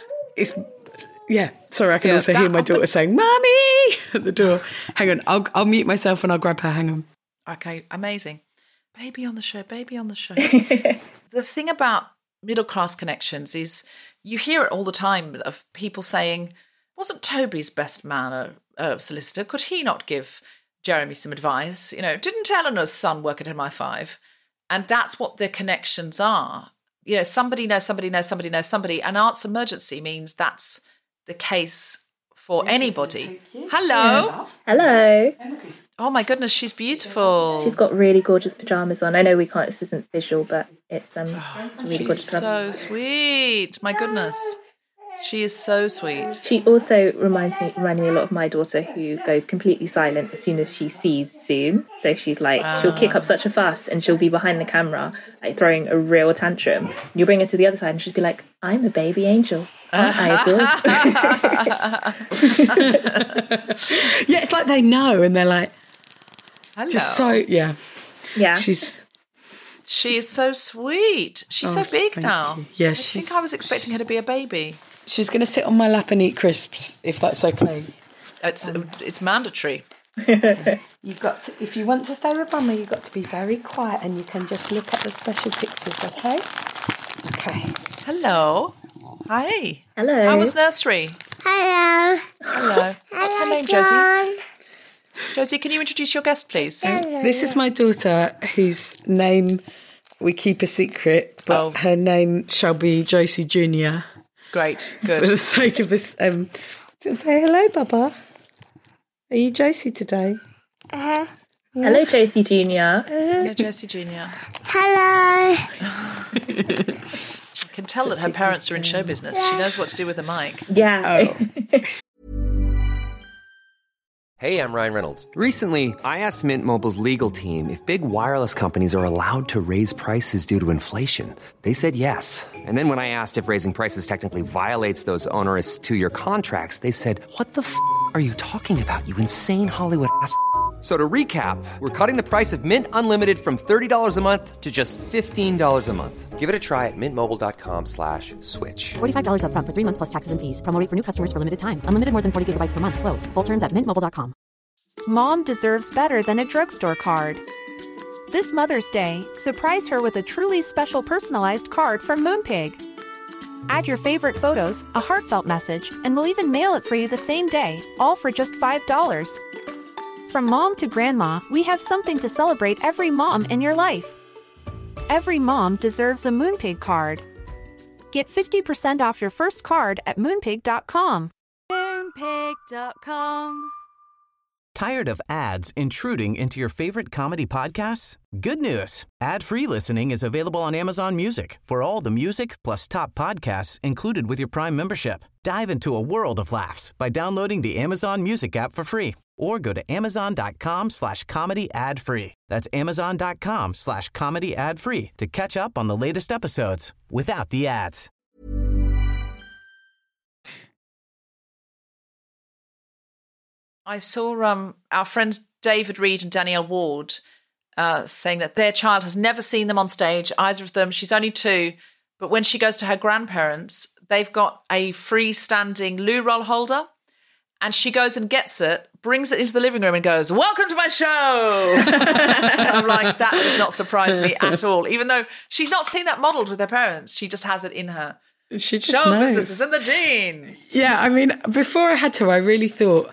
yeah. Sorry, I can also hear my daughter saying, "Mommy!" at the door. Hang on, I'll mute myself and I'll grab her. Hang on. Okay, amazing. Baby on the show, baby on the show. The thing about middle-class connections is you hear it all the time of people saying, wasn't Toby's best man a solicitor? Could he not give Jeremy some advice? You know, didn't Eleanor's son work at MI5? And that's what their connections are. You know, somebody knows somebody knows somebody knows somebody. And Arts Emergency means that's the case for anybody. Hello. Yeah. Hello. Oh my goodness, she's beautiful. She's got really gorgeous pajamas on. I know we can't, this isn't visual, but it's really gorgeous. She's so sweet. My goodness. She is so sweet. She also reminded me a lot of my daughter, who goes completely silent as soon as she sees Zoom. So she's like, she'll kick up such a fuss and she'll be behind the camera, like throwing a real tantrum. And you bring her to the other side and she'll be like, I'm a baby angel. Yeah, it's like they know and they're like, hello. Just so, yeah. She is so sweet. She's so big now. You. Yeah, I think I was expecting her to be a baby. She's going to sit on my lap and eat crisps, if that's okay. It's mandatory. You've got to, if you want to stay with Mummy, you've got to be very quiet and you can just look at the special pictures, okay? Okay. Hello. Hi. Hello. How was nursery? Hello. Hello. What's her name, Josie? Josie, can you introduce your guest, please? This is my daughter, whose name we keep a secret, but her name shall be Josie Jr. Great, good. For the sake of this, say hello, Baba. Are you Josie today? Yeah. Hello, Josie Jr. Hello, Josie Jr. Hello. I can tell that her parents are in show business. She knows what to do with the mic. Yeah. Hey, I'm Ryan Reynolds. Recently, I asked Mint Mobile's legal team if big wireless companies are allowed to raise prices due to inflation. They said yes. And then when I asked if raising prices technically violates those onerous 2-year contracts, they said, "What the f*** are you talking about, you insane Hollywood ass?" So to recap, we're cutting the price of Mint Unlimited from $30 a month to just $15 a month. Give it a try at mintmobile.com/switch. $45 up front for 3 months plus taxes and fees. Promo rate for new customers for limited time. Unlimited more than 40 gigabytes per month. Slows full terms at mintmobile.com. Mom deserves better than a drugstore card. This Mother's Day, surprise her with a truly special personalized card from Moonpig. Add your favorite photos, a heartfelt message, and we'll even mail it for you the same day, all for just $5. From mom to grandma, we have something to celebrate every mom in your life. Every mom deserves a Moonpig card. Get 50% off your first card at moonpig.com. Moonpig.com. Tired of ads intruding into your favorite comedy podcasts? Good news. Ad-free listening is available on Amazon Music for all the music plus top podcasts included with your Prime membership. Dive into a world of laughs by downloading the Amazon Music app for free or go to amazon.com/comedy ad-free. That's amazon.com/comedy ad-free to catch up on the latest episodes without the ads. I saw our friends David Reed and Danielle Ward saying that their child has never seen them on stage, either of them. She's only 2, but when she goes to her grandparents, they've got a freestanding loo roll holder, and she goes and gets it, brings it into the living room and goes, "Welcome to my show." I'm like, that does not surprise me at all, even though she's not seen that modelled with her parents. She just has it in her. She just show knows. business is in the genes. Yeah, I mean, before I had to, I really thought,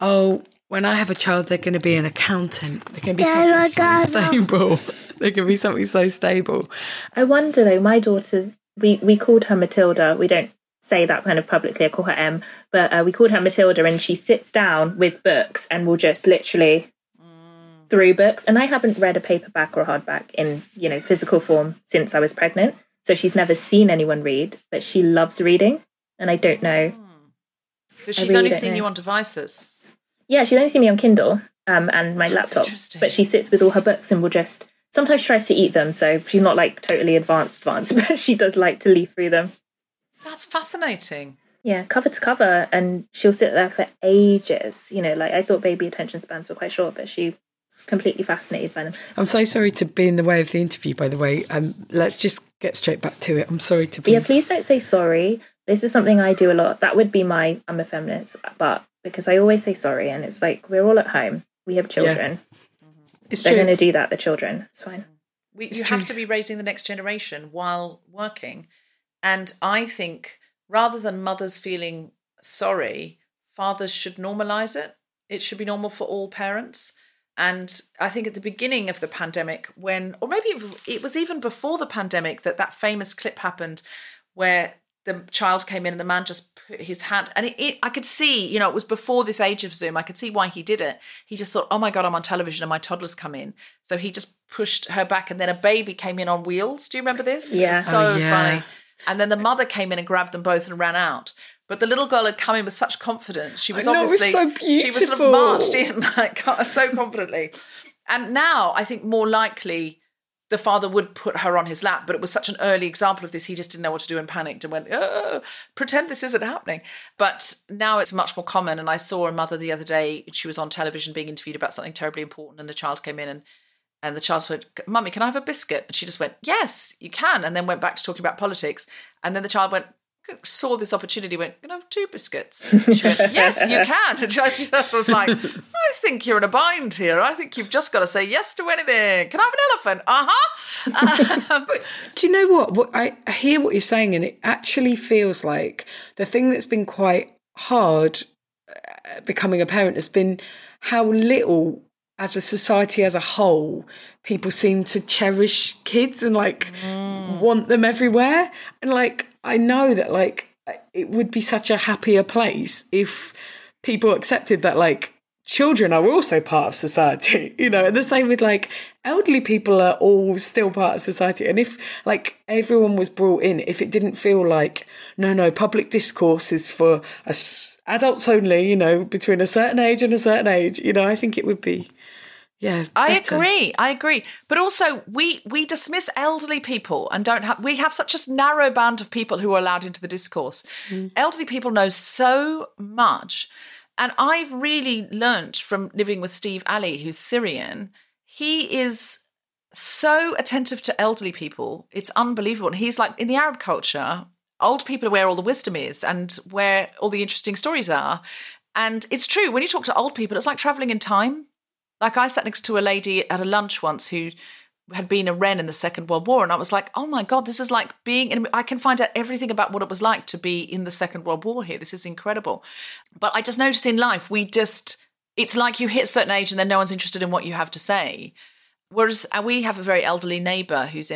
when I have a child, they're going to be an accountant. They're going to be something so stable. They're going to be something so stable. I wonder, though, my daughter, we called her Matilda. We don't say that kind of publicly. I call her M, but we called her Matilda, and she sits down with books and will just literally through books. And I haven't read a paperback or a hardback in, physical form since I was pregnant. So she's never seen anyone read, but she loves reading. And I don't know. Because she's only seen you on devices. Yeah, she's only seen me on Kindle and my laptop. But she sits with all her books and will just, sometimes she tries to eat them. So she's not like totally advanced, but she does like to leaf through them. That's fascinating. Yeah, cover to cover, and she'll sit there for ages. I thought baby attention spans were quite short, but she completely fascinated by them. I'm so sorry to be in the way of the interview, by the way. Let's just get straight back to it. I'm sorry to be... Yeah, please don't say sorry. This is something I do a lot. That would be I'm a feminist, but because I always say sorry, and it's like, we're all at home. We have children. Yeah. They're going to do that, the children. It's fine. You have to be raising the next generation while working. And I think rather than mothers feeling sorry, fathers should normalise it. It should be normal for all parents. And I think at the beginning of the pandemic, or maybe it was even before the pandemic, that famous clip happened where the child came in and the man just put his hand, and I could see, it was before this age of Zoom. I could see why he did it. He just thought, oh my God, I'm on television and my toddler's come in. So he just pushed her back, and then a baby came in on wheels. Do you remember this? Yeah. So funny. And then the mother came in and grabbed them both and ran out. But the little girl had come in with such confidence. She was obviously, it was so beautiful. She was sort of marched in so confidently. And now I think more likely the father would put her on his lap, but it was such an early example of this. He just didn't know what to do and panicked and went, pretend this isn't happening. But now it's much more common. And I saw a mother the other day, she was on television being interviewed about something terribly important, and the child came in and the child went, "Mummy, can I have a biscuit?" And she just went, "Yes, you can." And then went back to talking about politics. And then the child saw this opportunity, went, "Can I have 2 biscuits?" And she went, "Yes, you can." And she just was like, "I think you're in a bind here. I think you've just got to say yes to anything. Can I have an elephant?" But do you know what? I hear what you're saying, and it actually feels like the thing that's been quite hard becoming a parent has been how little, as a society as a whole, people seem to cherish kids and want them everywhere. And I know that it would be such a happier place if people accepted that children are also part of society, and the same with elderly people are all still part of society. And if everyone was brought in, if it didn't feel no, public discourse is for adults only, between a certain age and a certain age, I think it would be, yeah. Better. I agree. But also we dismiss elderly people and we have such a narrow band of people who are allowed into the discourse. Elderly people know so much. And I've really learnt from living with Steve Ali, who's Syrian. He is so attentive to elderly people. It's unbelievable. And he's in the Arab culture, old people are where all the wisdom is and where all the interesting stories are. And it's true, when you talk to old people, it's like travelling in time. I sat next to a lady at a lunch once who had been a Wren in the Second World War, and I was like, oh my God, this is like being in, I can find out everything about what it was like to be in the Second World War here. This is incredible. But I just noticed in life, it's like you hit a certain age and then no one's interested in what you have to say. Whereas we have a very elderly neighbour who's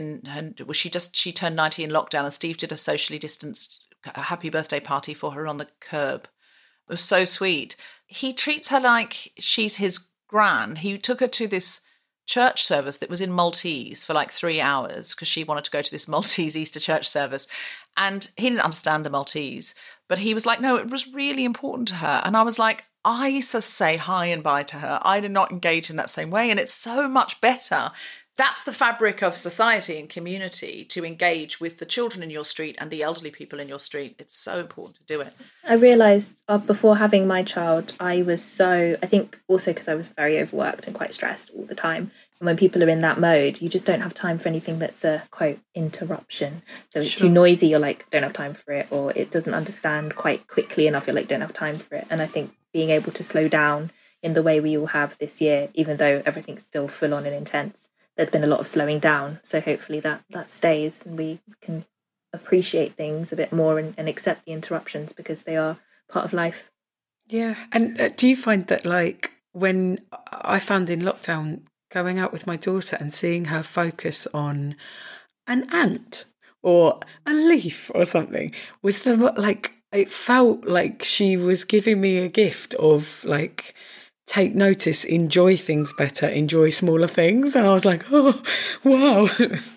she turned 90 in lockdown, and Steve did a socially distanced happy birthday party for her on the curb. It was so sweet. He treats her like she's his gran. He took her to this church service that was in Maltese for 3 hours because she wanted to go to this Maltese Easter church service. And he didn't understand the Maltese, but he was like, no, it was really important to her. And I was like, I just say hi and bye to her. I did not engage in that same way. And it's so much better. That's the fabric of society and community, to engage with the children in your street and the elderly people in your street. It's so important to do it. I realised before having my child, I think also because I was very overworked and quite stressed all the time, And when people are in that mode, you just don't have time for anything that's a, quote, interruption. So it's too noisy, you're like, don't have time for it. Or it doesn't understand quite quickly enough, you're like, don't have time for it. And I think being able to slow down in the way we all have this year, even though everything's still full on and intense, there's been a lot of slowing down. So hopefully that stays and we can appreciate things a bit more and accept the interruptions because they are part of life. Yeah. And do you find that, like, when I found in lockdown, going out with my daughter and seeing her focus on an ant or a leaf or something was it felt like she was giving me a gift of, like, take notice, enjoy things better, enjoy smaller things. And I was like, oh, wow.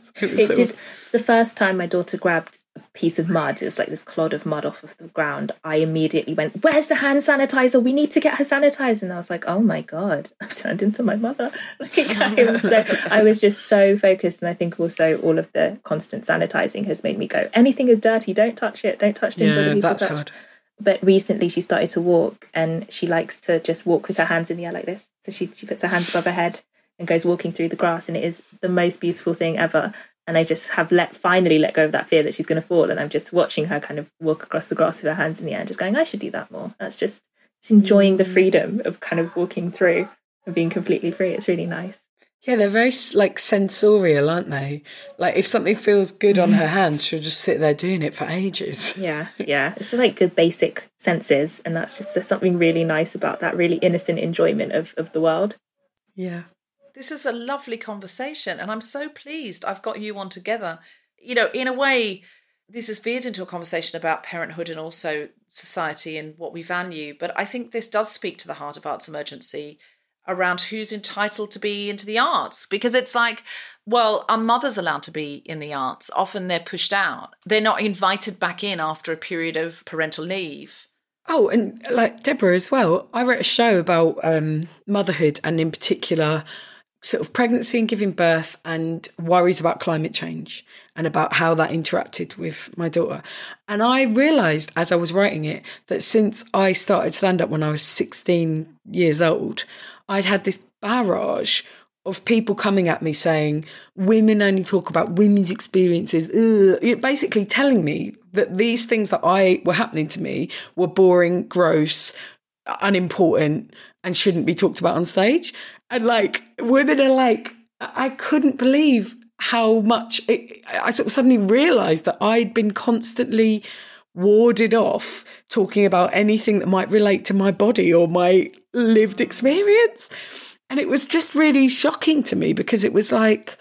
The first time my daughter grabbed a piece of mud, it was like this clod of mud off of the ground, I immediately went, where's the hand sanitizer? We need to get her sanitized. And I was like, oh my God, I've turned into my mother. So I was just so focused. And I think also all of the constant sanitizing has made me go, anything is dirty, don't touch it, don't touch things. Yeah, that's hard. But recently she started to walk and she likes to just walk with her hands in the air like this. So she puts her hands above her head and goes walking through the grass, and it is the most beautiful thing ever. And I just have finally let go of that fear that she's going to fall. And I'm just watching her kind of walk across the grass with her hands in the air and just going, I should do that more. That's just enjoying the freedom of kind of walking through and being completely free. It's really nice. Yeah, they're very, like, sensorial, aren't they? Like, if something feels good on her hand, she'll just sit there doing it for ages. Yeah. It's like good basic senses. And that's just, there's something really nice about that really innocent enjoyment of the world. Yeah. This is a lovely conversation, and I'm so pleased I've got you on together. You know, in a way, this has veered into a conversation about parenthood and also society and what we value. But I think this does speak to the heart of Arts Emergency around who's entitled to be into the arts. Because it's like, well, are mothers allowed to be in the arts? Often they're pushed out. They're not invited back in after a period of parental leave. Oh, and like Deborah as well, I wrote a show about motherhood and in particular sort of pregnancy and giving birth and worries about climate change and about how that interacted with my daughter. And I realised as I was writing it that since I started stand-up when I was 16 years old, I'd had this barrage of people coming at me saying, women only talk about women's experiences, basically telling me that these things that were happening to me were boring, gross, unimportant, and shouldn't be talked about on stage. And like, women are like, I couldn't believe how much I sort of suddenly realised that I'd been constantly warded off talking about anything that might relate to my body or my lived experience. And it was just really shocking to me because it was like,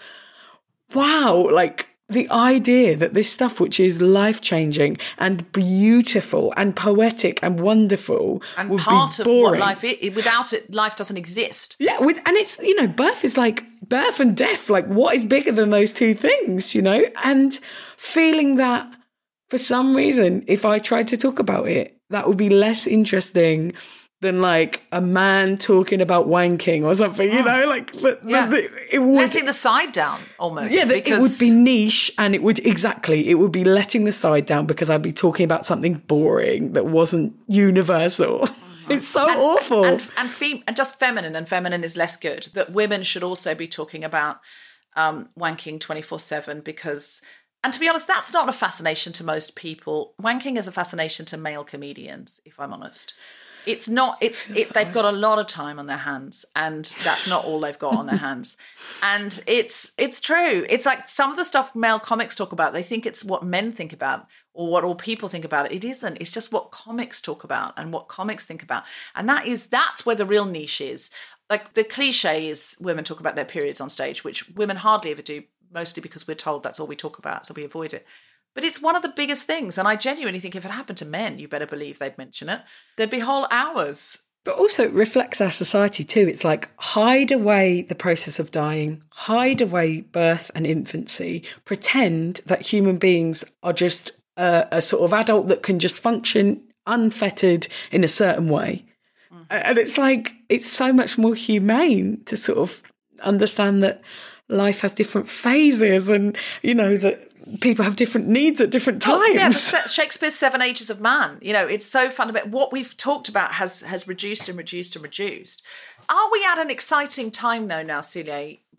wow, like the idea that this stuff, which is life-changing and beautiful and poetic and wonderful, and would part be of boring. what life is, without it, life doesn't exist. Yeah, and it's, you know, birth is like birth and death. Like, what is bigger than those two things, you know? And feeling that for some reason, if I tried to talk about it, that would be less interesting than like a man talking about wanking or something, you know, like it would, letting the side down almost. Yeah, it would be niche, and it would be letting the side down because I'd be talking about something boring that wasn't universal. It's so awful. And just feminine, and feminine is less good. That women should also be talking about wanking 24/7 because, and to be honest, that's not a fascination to most people. Wanking is a fascination to male comedians, if I'm honest. It's not, they've got a lot of time on their hands, and that's not all they've got on their hands. And it's true. It's like some of the stuff male comics talk about, they think it's what men think about or what all people think about it. It isn't. It's just what comics talk about and what comics think about. And that's where the real niche is. Like the cliche is women talk about their periods on stage, which women hardly ever do, mostly because we're told that's all we talk about, so we avoid it. But it's one of the biggest things. And I genuinely think if it happened to men, you better believe they'd mention it. There'd be whole hours. But also it reflects our society too. It's like hide away the process of dying, hide away birth and infancy, pretend that human beings are just a sort of adult that can just function unfettered in a certain way. Mm-hmm. And it's like, it's so much more humane to sort of understand that life has different phases and, you know, that people have different needs at different times. Oh, yeah, but Shakespeare's 7 Ages of Man, you know, it's so fundamental. What we've talked about has reduced and reduced and reduced. Are we at an exciting time though now, Celia?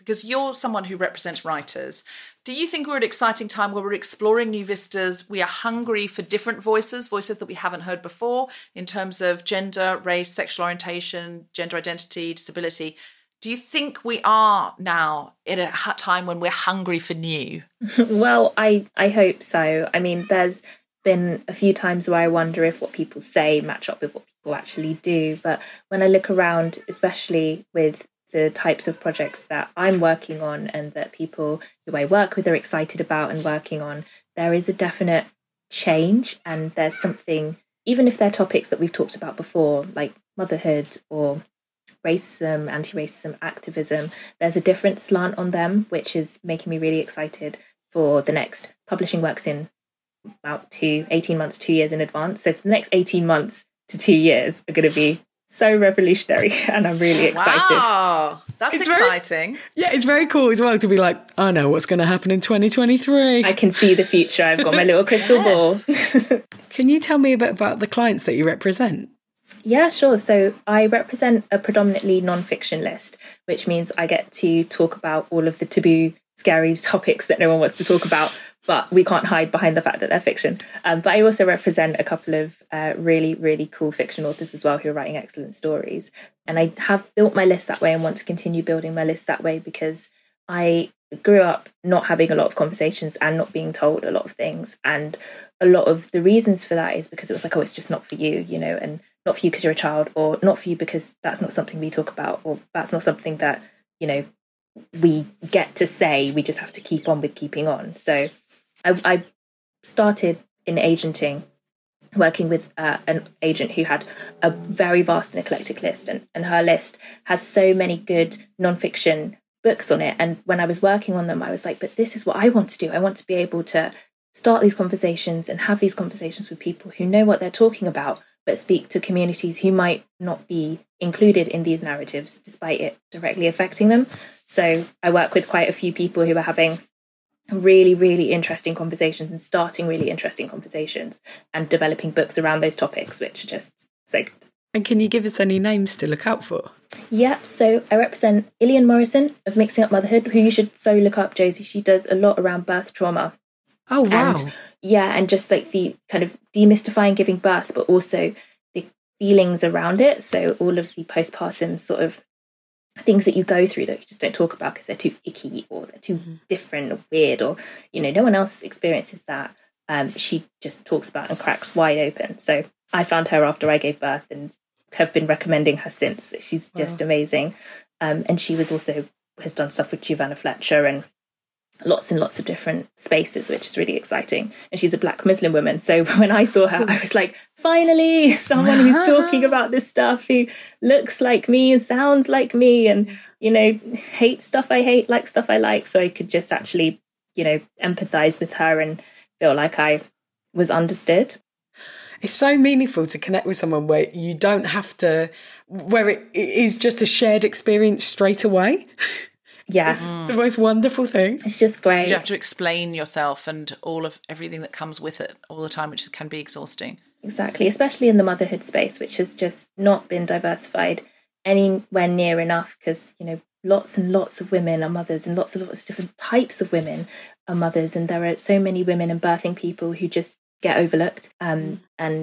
because you're someone who represents writers, do you think we're at an exciting time where we're exploring new vistas? We are hungry for different voices that we haven't heard before in terms of gender, race, sexual orientation, gender identity, disability. Do you think we are now at a time when we're hungry for new? Well, I hope so. I mean, there's been a few times where I wonder if what people say match up with what people actually do. But when I look around, especially with the types of projects that I'm working on and that people who I work with are excited about and working on, there is a definite change. And there's something, even if they're topics that we've talked about before, like motherhood or racism, anti-racism, activism, there's a different slant on them, which is making me really excited for the next publishing works in about 18 months, 2 years in advance. So for the next 18 months to 2 years are going to be so revolutionary, and I'm really excited. Wow, that's exciting. It's very cool as well to be like, I know what's going to happen in 2023. I can see the future. I've got my little crystal ball. Can you tell me a bit about the clients that you represent? Yeah, sure. So I represent a predominantly non-fiction list, which means I get to talk about all of the taboo, scary topics that no one wants to talk about, but we can't hide behind the fact that they're fiction. But I also represent a couple of really, really cool fiction authors as well who are writing excellent stories. And I have built my list that way and want to continue building my list that way because I grew up not having a lot of conversations and not being told a lot of things. And a lot of the reasons for that is because it was like, oh, it's just not for you, you know, and not for you because you're a child, or not for you because that's not something we talk about, or that's not something that, you know, we get to say. We just have to keep on with keeping on. So I started in agenting, working with an agent who had a very vast and eclectic list, and her list has so many good nonfiction books on it. And when I was working on them, I was like, but this is what I want to do. I want to be able to start these conversations and have these conversations with people who know what they're talking about, but speak to communities who might not be included in these narratives, despite it directly affecting them. So I work with quite a few people who are having really, really interesting conversations and starting really interesting conversations and developing books around those topics, which are just so good. And can you give us any names to look out for? Yep. So I represent Ilian Morrison of Mixing Up Motherhood, who you should so look up, Josie. She does a lot around birth trauma. Oh, wow. And just like the kind of demystifying giving birth, but also the feelings around it. So all of the postpartum sort of things that you go through that you just don't talk about because they're too icky or they're too different or weird, or, you know, no one else experiences that. She just talks about and cracks wide open. So I found her after I gave birth and have been recommending her since. That she's just amazing. And she has done stuff with Giovanna Fletcher and lots and lots of different spaces, which is really exciting. And she's a Black Muslim woman. So when I saw her, I was like, finally, someone who's talking about this stuff, who looks like me and sounds like me and, you know, hates stuff I hate, like stuff I like. So I could just actually, you know, empathize with her and feel like I was understood. It's so meaningful to connect with someone where you don't have to, where it is just a shared experience straight away. Yeah. It's the most wonderful thing. It's just great. You have to explain yourself and all of everything that comes with it all the time, which can be exhausting. Exactly, especially in the motherhood space, which has just not been diversified anywhere near enough, because, you know, lots and lots of women are mothers and lots of different types of women are mothers, and there are so many women and birthing people who just get overlooked. And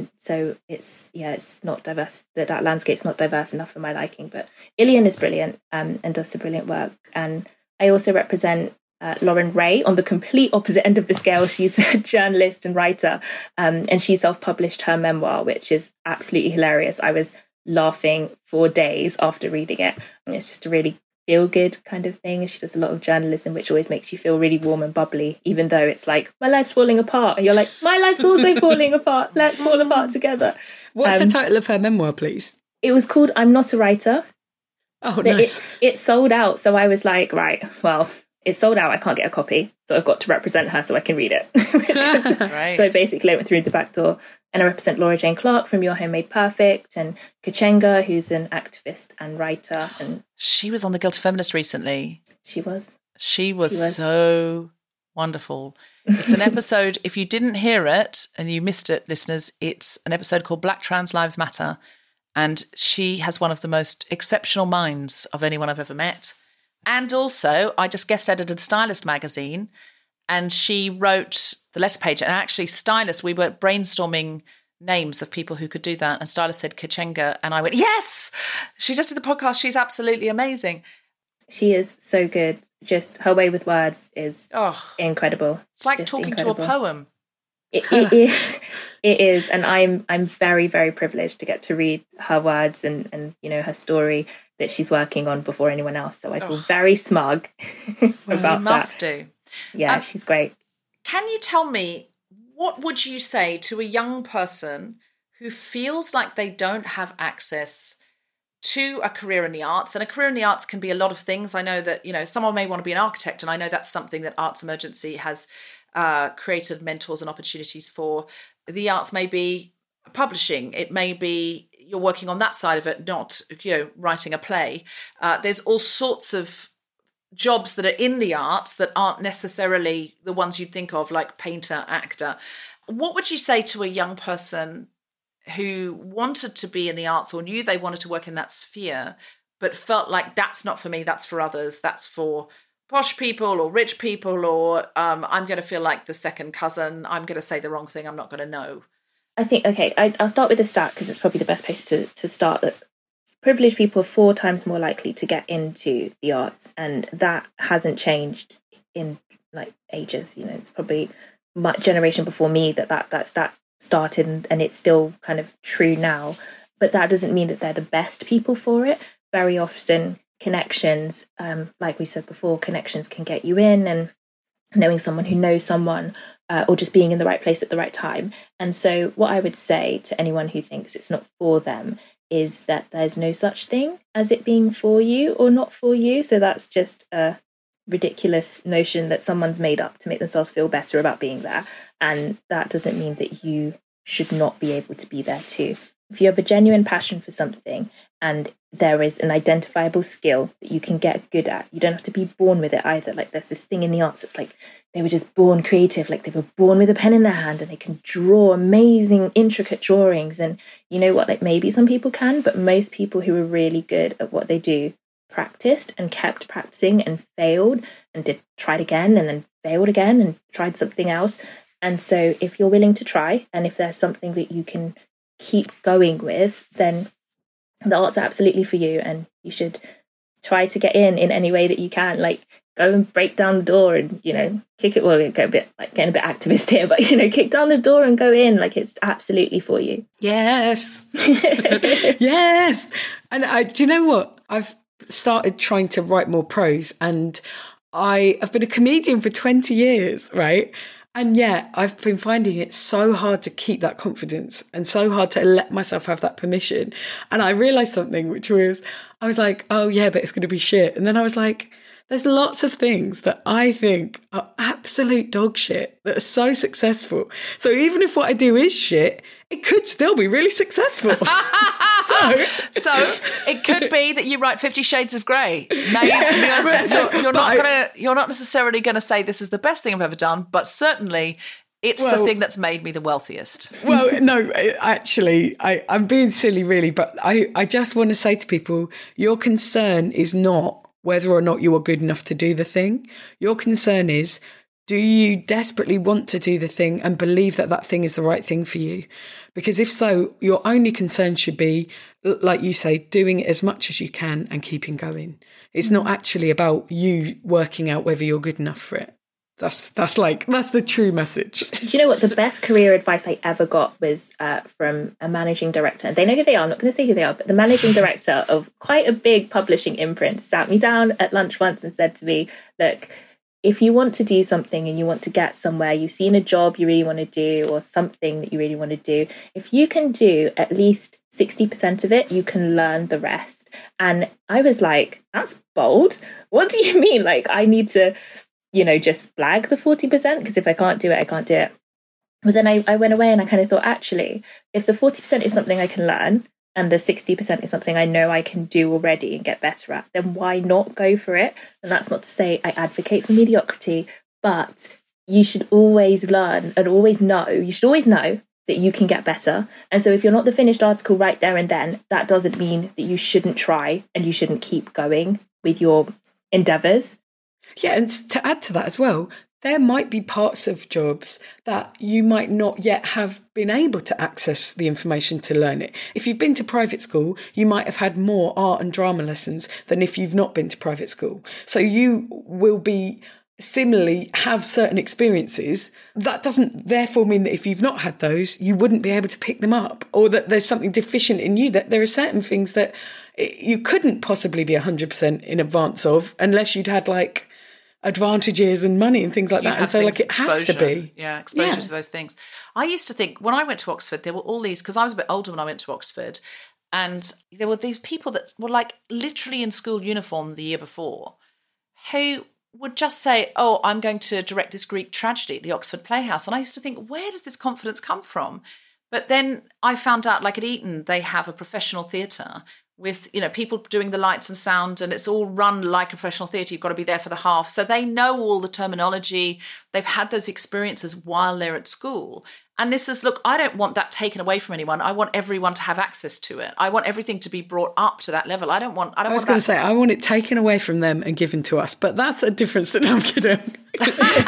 so it's not diverse. That landscape's not diverse enough for my liking. But Ilian is brilliant and does some brilliant work. And I also represent Lauren Ray on the complete opposite end of the scale. She's a journalist and writer, and she self-published her memoir, which is absolutely hilarious. I was laughing for days after reading it. And it's just a really feel-good kind of thing. She does a lot of journalism, which always makes you feel really warm and bubbly, even though it's like, my life's falling apart. And you're like, my life's also falling apart. Let's fall apart together. What's the title of her memoir, please? It was called I'm Not a Writer. Oh, nice. It sold out. So I was like, right, well, it's sold out. I can't get a copy. So I've got to represent her so I can read it. Right. So basically I went through the back door, and I represent Laura Jane Clark from Your Home Made Perfect, and Kachenga, who's an activist and writer. And she was on The Guilty Feminist recently. She was so wonderful. It's an episode, if you didn't hear it and you missed it, listeners, it's an episode called Black Trans Lives Matter. And she has one of the most exceptional minds of anyone I've ever met. And also, I just guest edited Stylist magazine, and she wrote the letter page. And actually, Stylist, we were brainstorming names of people who could do that. And Stylist said Kachenga. And I went, yes, she just did the podcast. She's absolutely amazing. She is so good. Just her way with words is incredible. It's like just talking to a poem. It is. It is. And I'm very, very privileged to get to read her words and you know, her story that she's working on before anyone else. So I feel very smug about you must that. Do. Yeah, she's great. Can you tell me, what would you say to a young person who feels like they don't have access to a career in the arts? And a career in the arts can be a lot of things. I know that, you know, someone may want to be an architect, and I know that's something that Arts Emergency has created mentors and opportunities for. The arts may be publishing. It may be you're working on that side of it, not, you know, writing a play. There's all sorts of jobs that are in the arts that aren't necessarily the ones you'd think of, like painter, actor. What would you say to a young person who wanted to be in the arts or knew they wanted to work in that sphere, but felt like that's not for me, that's for others, that's for posh people or rich people, or I'm going to feel like the second cousin, I'm going to say the wrong thing, I'm not going to know? I think, I'll start with a stat because it's probably the best place to start. That privileged people are 4 times more likely to get into the arts, and that hasn't changed in like ages. You know, it's probably my generation before me that stat started, and it's still kind of true now. But that doesn't mean that they're the best people for it. Very often, connections, like we said before, connections can get you in, and knowing someone who knows someone, or just being in the right place at the right time. And so what I would say to anyone who thinks it's not for them is that there's no such thing as it being for you or not for you. So that's just a ridiculous notion that someone's made up to make themselves feel better about being there. And that doesn't mean that you should not be able to be there too. If you have a genuine passion for something and there is an identifiable skill that you can get good at, you don't have to be born with it either. Like there's this thing in the arts, it's like they were just born creative, like they were born with a pen in their hand and they can draw amazing, intricate drawings. And you know what, like maybe some people can, but most people who are really good at what they do practiced and kept practicing and failed and tried again and then failed again and tried something else. And so if you're willing to try, and if there's something that you can keep going with, then the arts are absolutely for you, and you should try to get in any way that you can. Like go and break down the door and, you know, kick it. Well, get a bit like getting a bit activist here, but you know, kick down the door and go in. Like it's absolutely for you. Yes. Yes. And do you know what? I've started trying to write more prose, and I've been a comedian for 20 years, right? And yet I've been finding it so hard to keep that confidence and so hard to let myself have that permission. And I realised something, which was, I was like, oh yeah, but it's going to be shit. And then I was like, there's lots of things that I think are absolute dog shit that are so successful. So even if what I do is shit, it could still be really successful. So it could be that you write 50 Shades of Grey. Now you're not necessarily going to say this is the best thing I've ever done, but certainly it's the thing that's made me the wealthiest. Well, no, actually, I'm being silly really, but I just want to say to people, your concern is not whether or not you are good enough to do the thing. Your concern is, do you desperately want to do the thing and believe that that thing is the right thing for you? Because if so, your only concern should be, like you say, doing it as much as you can and keeping going. It's not actually about you working out whether you're good enough for it. That's the true message. Do you know what? The best career advice I ever got was from a managing director. They know who they are. I'm not going to say who they are, but the managing director of quite a big publishing imprint sat me down at lunch once and said to me, look, if you want to do something and you want to get somewhere, you've seen a job you really want to do or something that you really want to do, if you can do at least 60% of it, you can learn the rest. And I was like, that's bold. What do you mean? Like, I need to, you know, just flag the 40%, because if I can't do it, I can't do it. But then I went away and I kind of thought, actually, if the 40% is something I can learn and the 60% is something I know I can do already and get better at, then why not go for it? And that's not to say I advocate for mediocrity, but you should always learn and always know. You should always know that you can get better. And so if you're not the finished article right there and then, that doesn't mean that you shouldn't try and you shouldn't keep going with your endeavours. Yeah, and to add to that as well, there might be parts of jobs that you might not yet have been able to access the information to learn it. If you've been to private school, you might have had more art and drama lessons than if you've not been to private school. So you will be similarly have certain experiences. That doesn't therefore mean that if you've not had those, you wouldn't be able to pick them up, or that there's something deficient in you, that there are certain things that you couldn't possibly be 100% in advance of unless you'd had like advantages and money and things like that. And so like it has to be. Yeah, exposure to those things. I used to think when I went to Oxford, there were all these, because I was a bit older when I went to Oxford, and there were these people that were like literally in school uniform the year before who would just say, oh, I'm going to direct this Greek tragedy at the Oxford Playhouse. And I used to think, where does this confidence come from? But then I found out, like at Eton, they have a professional theatre with, you know, people doing the lights and sound, and it's all run like a professional theatre. You've got to be there for the half. So they know all the terminology. They've had those experiences while they're at school. And this is, look, I don't want that taken away from anyone. I want everyone to have access to it. I want everything to be brought up to that level. I want it taken away from them and given to us. But that's a difference that I'm kidding. But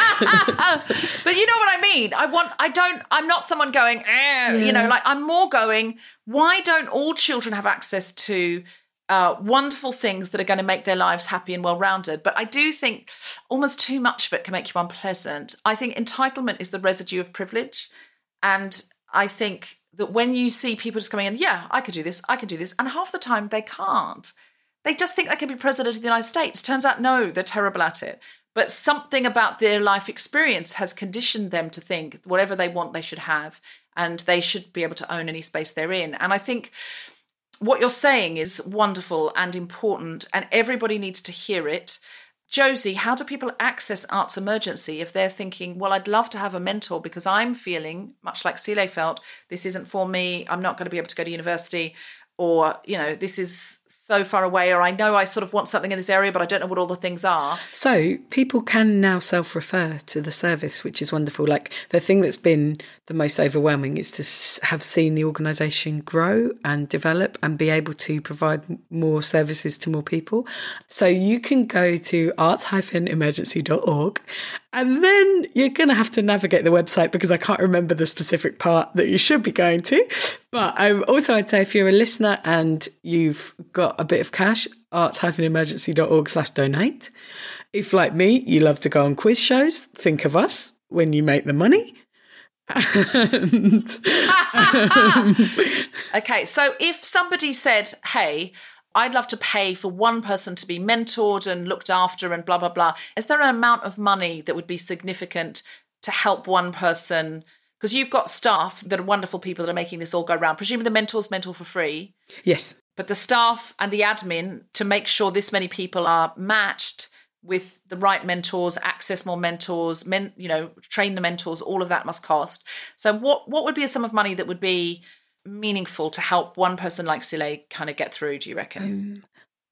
you know what I mean? I'm not someone going, you know, like I'm more going, why don't all children have access to wonderful things that are going to make their lives happy and well-rounded? But I do think almost too much of it can make you unpleasant. I think entitlement is the residue of privilege. And I think that when you see people just coming in, yeah, I could do this, and half the time they can't. They just think they can be president of the United States. Turns out, no, they're terrible at it. But something about their life experience has conditioned them to think whatever they want, they should have, and they should be able to own any space they're in. And I think what you're saying is wonderful and important, and everybody needs to hear it. Josie, how do people access Arts Emergency if they're thinking, well, I'd love to have a mentor because I'm feeling, much like Sile felt, this isn't for me, I'm not going to be able to go to university, or, you know, this is so far away, or I know I sort of want something in this area, but I don't know what all the things are. So people can now self-refer to the service, which is wonderful. Like the thing that's been the most overwhelming is to have seen the organisation grow and develop and be able to provide more services to more people. So you can go to arts-emergency.org, and then you're going to have to navigate the website because I can't remember the specific part that you should be going to. But also I'd say if you're a listener and you've got a bit of cash, arts-emergency.org/donate. If, like me, you love to go on quiz shows, think of us when you make the money. Okay, so if somebody said, hey, I'd love to pay for one person to be mentored and looked after and blah, blah, blah, is there an amount of money that would be significant to help one person? Because you've got staff that are wonderful people that are making this all go round. Presumably the mentors mentor for free. Yes. But the staff and the admin to make sure this many people are matched with the right mentors, access more mentors, train the mentors, all of that must cost. So what would be a sum of money that would be meaningful to help one person like Sile kind of get through, do you reckon?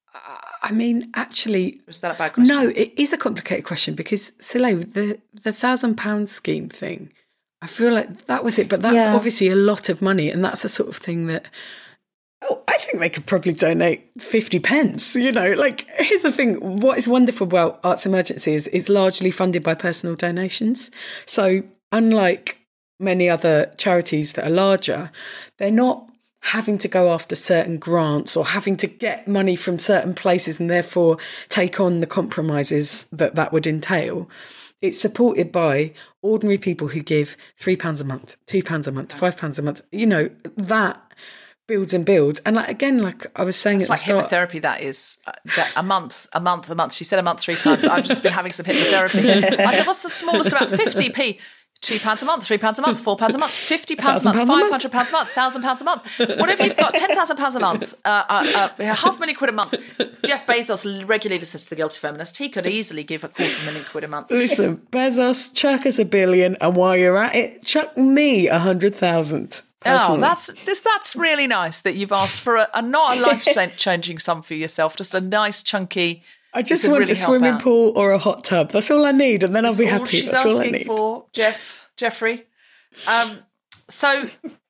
I mean, actually... Was that a bad question? No, it is a complicated question because, Sile, the £1,000 scheme thing, I feel like that was it, but that's obviously a lot of money, and that's the sort of thing that... Oh, I think they could probably donate 50 pence, you know. Like, here's the thing. What is wonderful about Arts Emergency is it's largely funded by personal donations. So unlike many other charities that are larger, they're not having to go after certain grants or having to get money from certain places and therefore take on the compromises that would entail. It's supported by ordinary people who give £3 a month, £2 a month, £5 a month. You know, that builds and builds. And like I was saying, it's at the start, hypnotherapy. That is a month. She said a month 3 times. I've just been having some hypnotherapy. I said, what's the smallest amount? 50p. £2 a month, £3 a month, £4 a month, £50 a month, £500 a month, £1,000 a month. Whatever you've got, £10,000 a month, £500,000 a month. Jeff Bezos regularly listens to The Guilty Feminist. He could easily give £250,000 a month. Listen, Bezos, chuck us $1 billion, and while you're at it, chuck me 100,000. Personally. Oh, that's really nice that you've asked for not a life-changing sum for yourself, just a nice chunky. I just want really a swimming pool or a hot tub. That's all I need, and then I'll be happy. That's all I need. For Jeffrey. So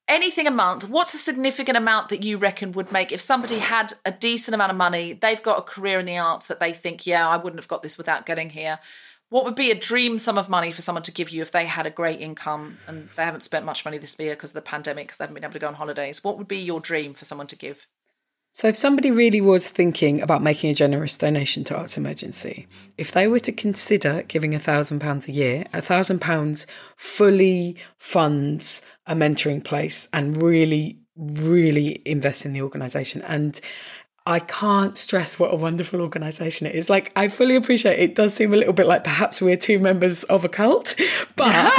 anything a month, what's a significant amount that you reckon would make, if somebody had a decent amount of money, they've got a career in the arts that they think, yeah, I wouldn't have got this without getting here. What would be a dream sum of money for someone to give you if they had a great income and they haven't spent much money this year because of the pandemic, because they haven't been able to go on holidays? What would be your dream for someone to give? So if somebody really was thinking about making a generous donation to Arts Emergency, if they were to consider giving £1,000 a year, £1,000 fully funds a mentoring place and really, really invest in the organisation. And I can't stress what a wonderful organisation it is. Like, I fully appreciate it does seem a little bit like perhaps we're two members of a cult, but no,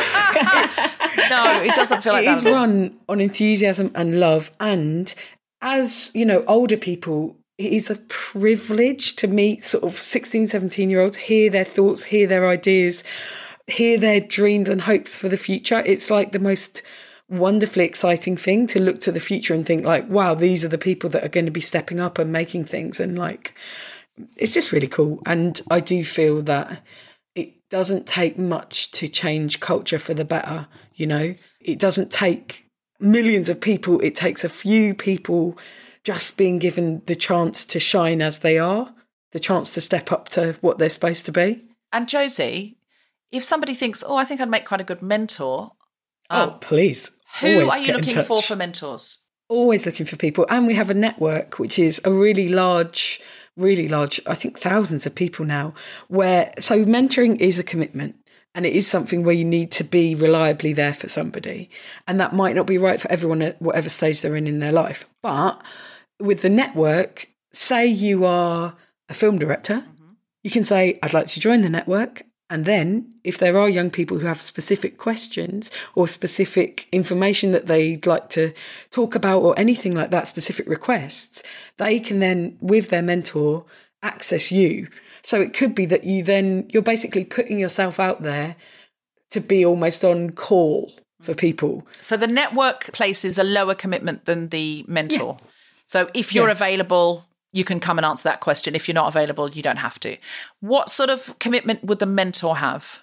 it doesn't feel like that. It is run on enthusiasm and love. And as, you know, older people, it is a privilege to meet sort of 16, 17-year-olds, hear their thoughts, hear their ideas, hear their dreams and hopes for the future. It's like the most wonderfully exciting thing to look to the future and think like, wow, these are the people that are going to be stepping up and making things. And like, it's just really cool. And I do feel that it doesn't take much to change culture for the better. You know, it doesn't take millions of people. It takes a few people just being given the chance to shine as they are, the chance to step up to what they're supposed to be. And Josie, if somebody thinks, oh, I think I'd make quite a good mentor. Please. Who are you looking for mentors? Always looking for people. And we have a network, which is a really large, I think thousands of people now, so mentoring is a commitment. And it is something where you need to be reliably there for somebody. And that might not be right for everyone at whatever stage they're in their life. But with the network, say you are a film director, you can say, I'd like to join the network. And then if there are young people who have specific questions or specific information that they'd like to talk about or anything like that, specific requests, they can then, with their mentor, access you. So it could be that you're basically putting yourself out there to be almost on call for people. So the network place is a lower commitment than the mentor. Yeah. So if you're available, you can come and answer that question. If you're not available, you don't have to. What sort of commitment would the mentor have?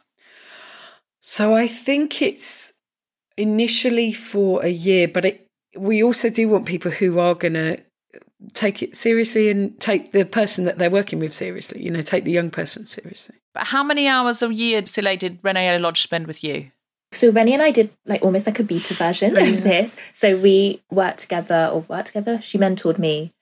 So I think it's initially for a year, but we also do want people who are going to take it seriously and take the person that they're working with seriously, take the young person seriously. But how many hours a year, Sile, did Renee Lodge spend with you? So Rennie and I did almost like a beta version of this. So we worked together. She mentored me.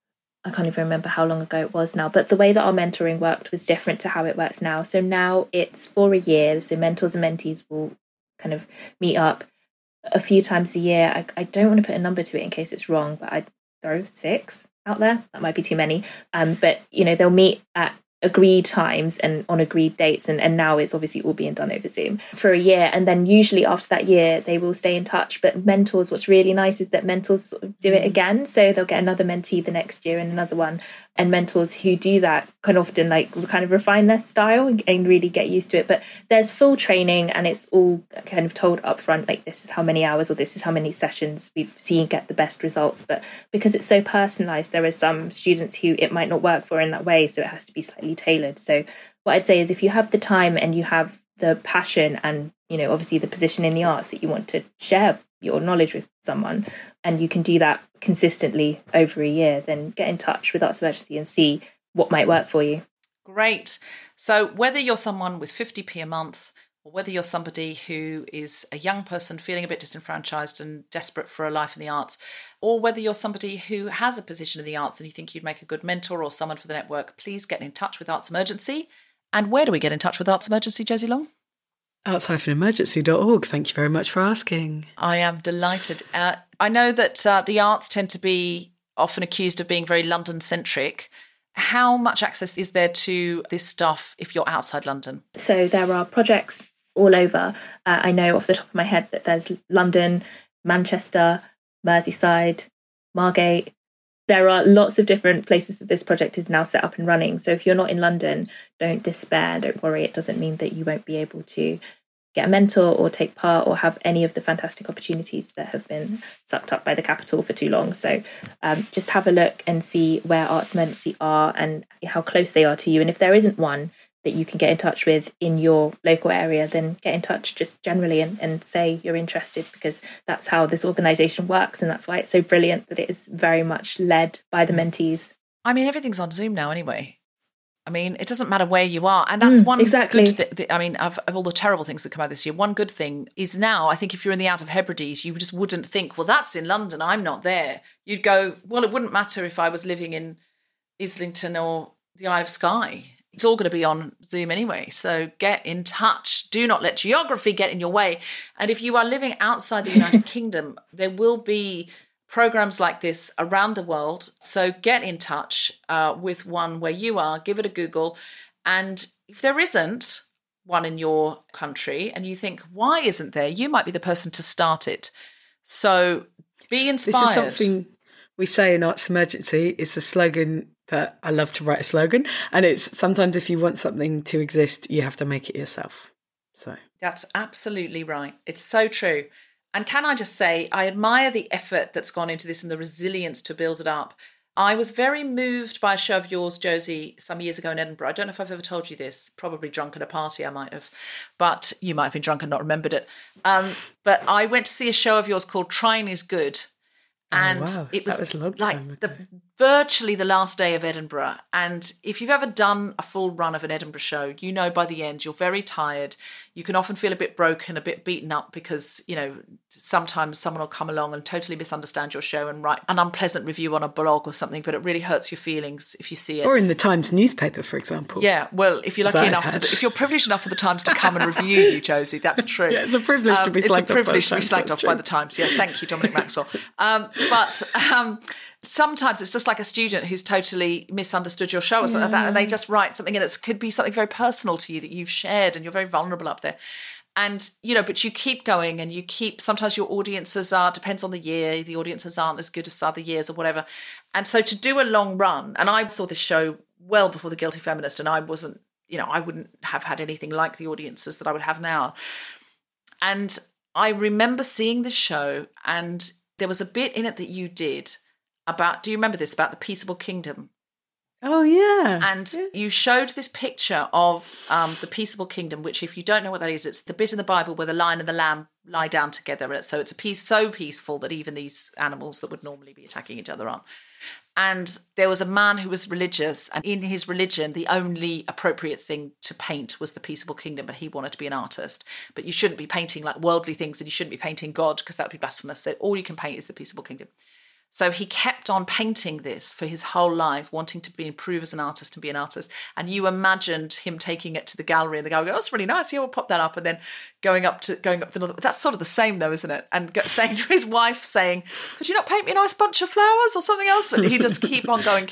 I can't even remember how long ago it was now, but the way that our mentoring worked was different to how it works now. So now it's for a year. So mentors and mentees will kind of meet up a few times a year. I don't want to put a number to it in case it's wrong, but I'd throw 6 out there. That might be too many. But, they'll meet at agreed times and on agreed dates. And now it's obviously all being done over Zoom for a year. And then usually after that year, they will stay in touch. But mentors, what's really nice is that mentors sort of do it again. So they'll get another mentee the next year and another one. And mentors who do that can often kind of refine their style and really get used to it. But there's full training and it's all kind of told up front, like this is how many hours or this is how many sessions we've seen get the best results. But because it's so personalised, there are some students who it might not work for in that way. So it has to be slightly tailored. So what I'd say is if you have the time and you have the passion and, obviously the position in the arts that you want to share your knowledge with someone, and you can do that consistently over a year, then get in touch with Arts Emergency and see what might work for you. Great. So whether you're someone with 50p a month or whether you're somebody who is a young person feeling a bit disenfranchised and desperate for a life in the arts, or whether you're somebody who has a position in the arts and you think you'd make a good mentor or someone for the network, please get in touch with Arts Emergency. And where do we get in touch with Arts Emergency, Josie Long? arts-emergency.org. Thank you very much for asking. I am delighted. I know that the arts tend to be often accused of being very London-centric. How much access is there to this stuff if you're outside London? So there are projects all over. I know off the top of my head that there's London, Manchester, Merseyside, Margate. There are lots of different places that this project is now set up and running. So if you're not in London, don't despair, don't worry. It doesn't mean that you won't be able to get a mentor or take part or have any of the fantastic opportunities that have been sucked up by the capital for too long. So just have a look and see where Arts Emergency are and how close they are to you. And if there isn't one, that you can get in touch with in your local area, then get in touch just generally and say you're interested, because that's how this organisation works, and that's why it's so brilliant that it is very much led by the mentees. I mean, everything's on Zoom now anyway. I mean, it doesn't matter where you are. And that's one good thing. I mean, of all the terrible things that come out this year, one good thing is now, I think if you're in the Out of Hebrides, you just wouldn't think, well, that's in London, I'm not there. You'd go, well, it wouldn't matter if I was living in Islington or the Isle of Skye. It's all going to be on Zoom anyway. So get in touch. Do not let geography get in your way. And if you are living outside the United Kingdom, there will be programs like this around the world. So get in touch with one where you are, give it a Google. And if there isn't one in your country and you think, why isn't there? You might be the person to start it. So be inspired. This is something we say in Arts Emergency. It's a slogan that I love to write a slogan. And it's sometimes if you want something to exist, you have to make it yourself. So that's absolutely right. It's so true. And can I just say, I admire the effort that's gone into this and the resilience to build it up. I was very moved by a show of yours, Josie, some years ago in Edinburgh. I don't know if I've ever told you this, probably drunk at a party, I might have, but you might have been drunk and not remembered it. But I went to see a show of yours called Trying is Good. And it was like virtually the last day of Edinburgh. And if you've ever done a full run of an Edinburgh show, you know by the end you're very tired. You can often feel a bit broken, a bit beaten up because, you know, sometimes someone will come along and totally misunderstand your show and write an unpleasant review on a blog or something, but it really hurts your feelings if you see it. Or in the Times newspaper, for example. Yeah, well, if you're lucky enough, if you're privileged enough for the Times to come and review you, Josie, that's true. Yeah, it's a privilege to be slagged off by the Times. Yeah, thank you, Dominic Maxwell. But sometimes it's just like a student who's totally misunderstood your show or something like that, and they just write something, and it could be something very personal to you that you've shared, and you're very vulnerable up there. And, you know, but you keep going and you keep, sometimes your audiences are, depends on the year, the audiences aren't as good as other years or whatever. And so to do a long run, and I saw this show well before The Guilty Feminist, and I wasn't, you know, I wouldn't have had anything like the audiences that I would have now. And I remember seeing the show, and there was a bit in it that you did about, do you remember this, about the Peaceable Kingdom? Oh, yeah. And you showed this picture of the Peaceable Kingdom, which if you don't know what that is, it's the bit in the Bible where the lion and the lamb lie down together. So it's a piece so peaceful that even these animals that would normally be attacking each other aren't. And there was a man who was religious, and in his religion, the only appropriate thing to paint was the Peaceable Kingdom, but he wanted to be an artist. But you shouldn't be painting like worldly things, and you shouldn't be painting God because that would be blasphemous. So all you can paint is the Peaceable Kingdom. So he kept on painting this for his whole life, wanting to improve as an artist and be an artist. And you imagined him taking it to the gallery, and the gallery goes, "Oh, it's really nice. Yeah, we'll pop that up." And then going up to another. That's sort of the same, though, isn't it? And saying to his wife, saying, "Could you not paint me a nice bunch of flowers or something else?" But he just keep on going.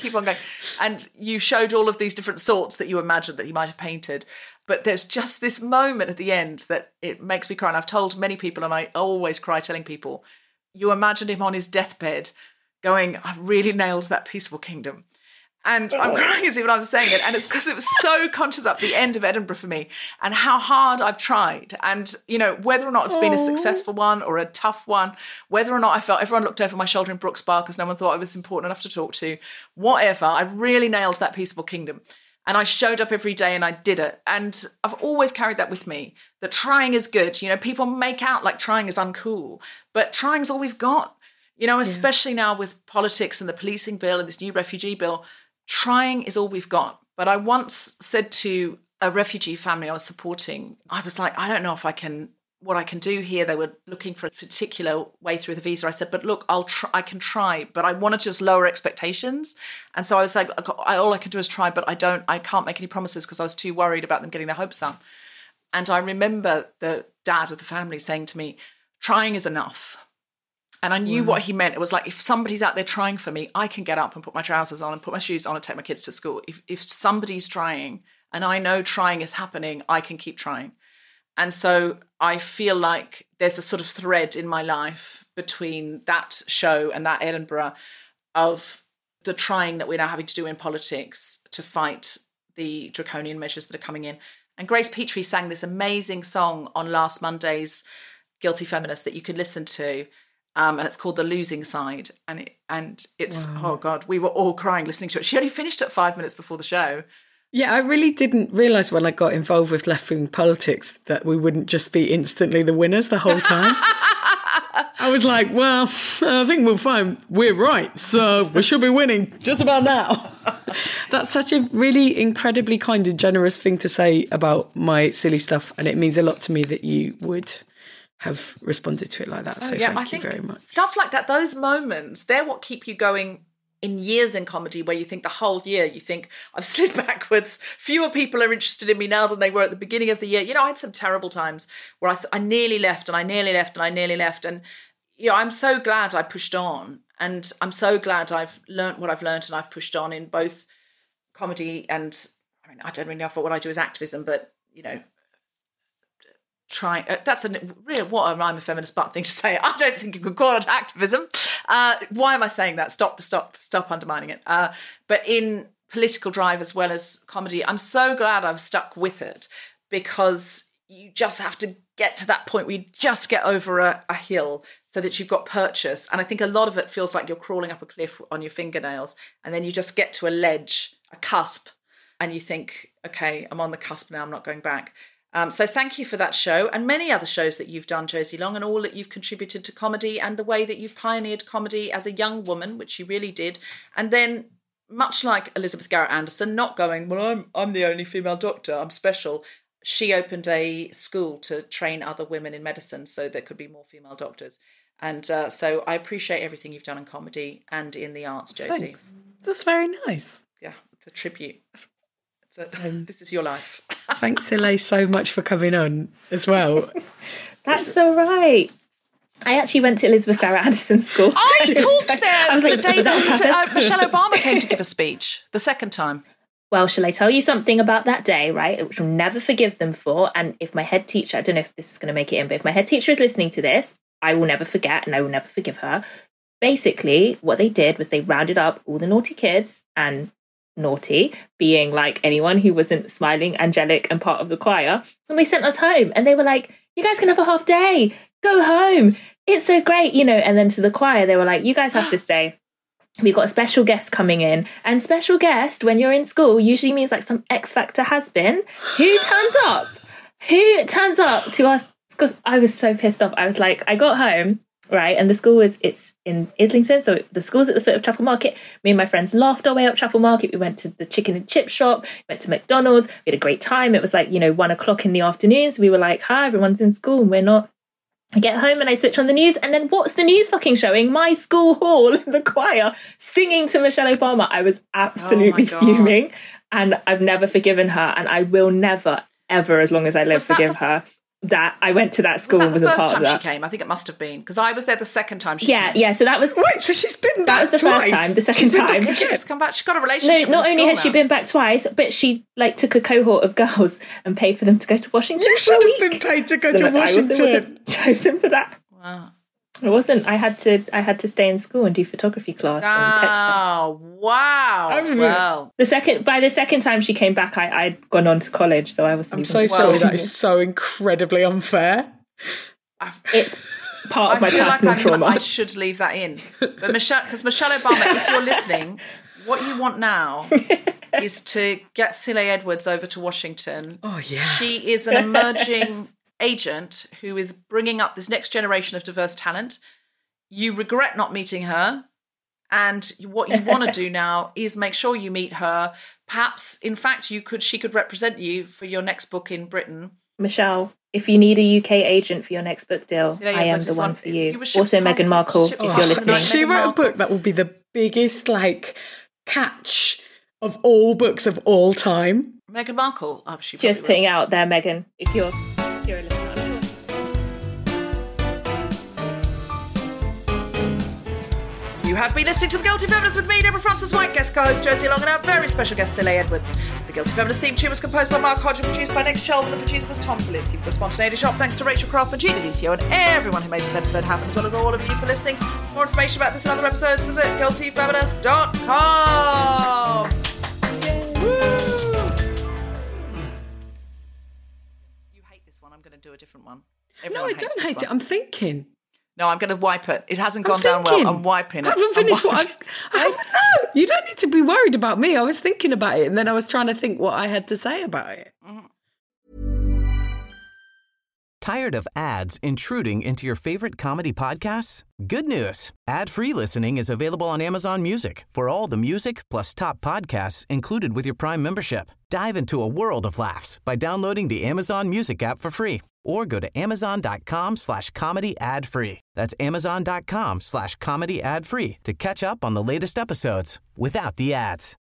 And you showed all of these different sorts that you imagined that he might have painted. But there's just this moment at the end that it makes me cry. And I've told many people, and I always cry telling people, you imagined him on his deathbed going, "I really nailed that Peaceable Kingdom." And I'm crying as even I'm saying it. And it's because it was so conscious up the end of Edinburgh for me and how hard I've tried. And, you know, whether or not it's been a successful one or a tough one, whether or not I felt everyone looked over my shoulder in Brooks Bar because no one thought I was important enough to talk to, whatever, I really nailed that Peaceable Kingdom. And I showed up every day and I did it. And I've always carried that with me, that trying is good. You know, people make out like trying is uncool, but trying's all we've got. You know, especially now with politics and the policing bill and this new refugee bill, trying is all we've got. But I once said to a refugee family I was supporting, I was like, I don't know if what I can do here. They were looking for a particular way through the visa. I said, but look, I can try, but I want to just lower expectations. And so I was like, all I can do is try, but I can't make any promises because I was too worried about them getting their hopes up. And I remember the dad of the family saying to me, trying is enough. And I knew what he meant. It was like, if somebody's out there trying for me, I can get up and put my trousers on and put my shoes on and take my kids to school. If somebody's trying and I know trying is happening, I can keep trying. And so I feel like there's a sort of thread in my life between that show and that Edinburgh of the trying that we're now having to do in politics to fight the draconian measures that are coming in. And Grace Petrie sang this amazing song on last Monday's Guilty Feminist that you could listen to. And it's called The Losing Side. And it's, oh God, we were all crying listening to it. She only finished at 5 minutes before the show. Yeah, I really didn't realise when I got involved with left-wing politics that we wouldn't just be instantly the winners the whole time. I was like, well, I think we'll find we're right, so we should be winning just about now. That's such a really incredibly kind and generous thing to say about my silly stuff, and it means a lot to me that you would have responded to it like that. So thank you very much. Stuff like that, those moments, they're what keep you going in years in comedy, where you think the whole year, you think, I've slid backwards. Fewer people are interested in me now than they were at the beginning of the year. You know, I had some terrible times where I nearly left and I nearly left and I nearly left. And, you know, I'm so glad I pushed on. And I'm so glad I've learnt what I've learnt and I've pushed on in both comedy and, I mean, I don't really know what I do is activism, but, you know, that's a real, what a I'm a feminist butt thing to say. I don't think you could call it activism. Why am I saying that? Stop undermining it. But in political drive as well as comedy, I'm so glad I've stuck with it, because you just have to get to that point where you just get over a hill so that you've got purchase. And I think a lot of it feels like you're crawling up a cliff on your fingernails, and then you just get to a ledge, a cusp, and you think, okay, I'm on the cusp now, I'm not going back. So thank you for that show and many other shows that you've done, Josie Long, and all that you've contributed to comedy and the way that you've pioneered comedy as a young woman, which you really did. And then, much like Elizabeth Garrett Anderson, not going, well, I'm the only female doctor, I'm special. She opened a school to train other women in medicine so there could be more female doctors. And so I appreciate everything you've done in comedy and in the arts, Josie. Thanks. That's very nice. Yeah, it's a tribute. This is your life. Thanks, Elaine, so much for coming on as well. That's all right. I actually went to Elizabeth Garrett Anderson School. I talked there the day that Michelle Michelle Obama came to give a speech, the second time. Well, shall I tell you something about that day, right? Which I'll never forgive them for. And if my head teacher, I don't know if this is going to make it in, but if my head teacher is listening to this, I will never forget and I will never forgive her. Basically, what they did was they rounded up all the naughty kids, and naughty being like anyone who wasn't smiling, angelic and part of the choir, and they sent us home. And they were like, you guys can have a half day, go home, it's so great, you know. And then to the choir, they were like, you guys have to stay, we've got a special guest coming in. And special guest, when you're in school, usually means like some X Factor has-been who turns up to our school. I was so pissed off. I was like, I got home, right, and the school it's in Islington, so the school's at the foot of Chapel Market. Me and my friends laughed our way up Chapel Market. We went to the chicken and chip shop, went to McDonald's, we had a great time. It was like, 1:00 in the afternoon, so we were like, hi, everyone's in school and we're not. I get home and I switch on the news, and then what's the news fucking showing? My school hall, the choir, singing to Michelle Obama. I was absolutely fuming, and I've never forgiven her, and I will never, ever, as long as I live, forgive her. That I went to that school and was a part of that. The first time she came, I think it must have been, because I was there the second time she came. Yeah, so that was... Wait, so she's been back twice? That was the first time. The second time... She's come back. She's got a relationship with not the only school has she been back twice, but she took a cohort of girls and paid for them to go to Washington. You should have been paid to go to Washington. I wasn't chosen for that. Wow. It wasn't. I had to stay in school and do photography class. Oh, wow. Well, by the second time she came back, I'd gone on to college, so I wasn't. I'm so sorry. That is so incredibly unfair. It's part of my personal trauma. I should leave that in. But Michelle Obama, if you're listening, what you want now is to get Celie Edwards over to Washington. Oh yeah. She is an emerging agent who is bringing up this next generation of diverse talent. You regret not meeting her, and what you want to do now is make sure you meet her. Perhaps, in fact, she could represent you for your next book in Britain. Michelle, if you need a UK agent for your next book deal, I am the one for you. Also, Meghan Markle, if you're listening. She wrote a book that will be the biggest catch of all books of all time. Meghan Markle. Oh, just putting it out there, Meghan, if you're a listener. You have been listening to The Guilty Feminist with me, Deborah Frances-White, guest co-host Josie Long, and our very special guest, Celie Edwards. The Guilty Feminist theme tune was composed by Mark Hodge and produced by Nick Sheldon. The producer was Tom Salinsky for the Spontaneity Shop. Thanks to Rachel Craft, Gina Vicio, and everyone who made this episode happen, as well as all of you for listening. For more information about this and other episodes, visit guiltyfeminist.com. Woo! You hate this one. I'm going to do a different one. No, I don't hate it. I'm thinking. No, I'm going to wipe it. It hasn't gone down well. I'm wiping it. I haven't finished what I was... No, you don't need to be worried about me. I was thinking about it and then I was trying to think what I had to say about it. Tired of ads intruding into your favorite comedy podcasts? Good news. Ad-free listening is available on Amazon Music for all the music plus top podcasts included with your Prime membership. Dive into a world of laughs by downloading the Amazon Music app for free or go to amazon.com/comedy ad-free. That's amazon.com/comedy ad-free to catch up on the latest episodes without the ads.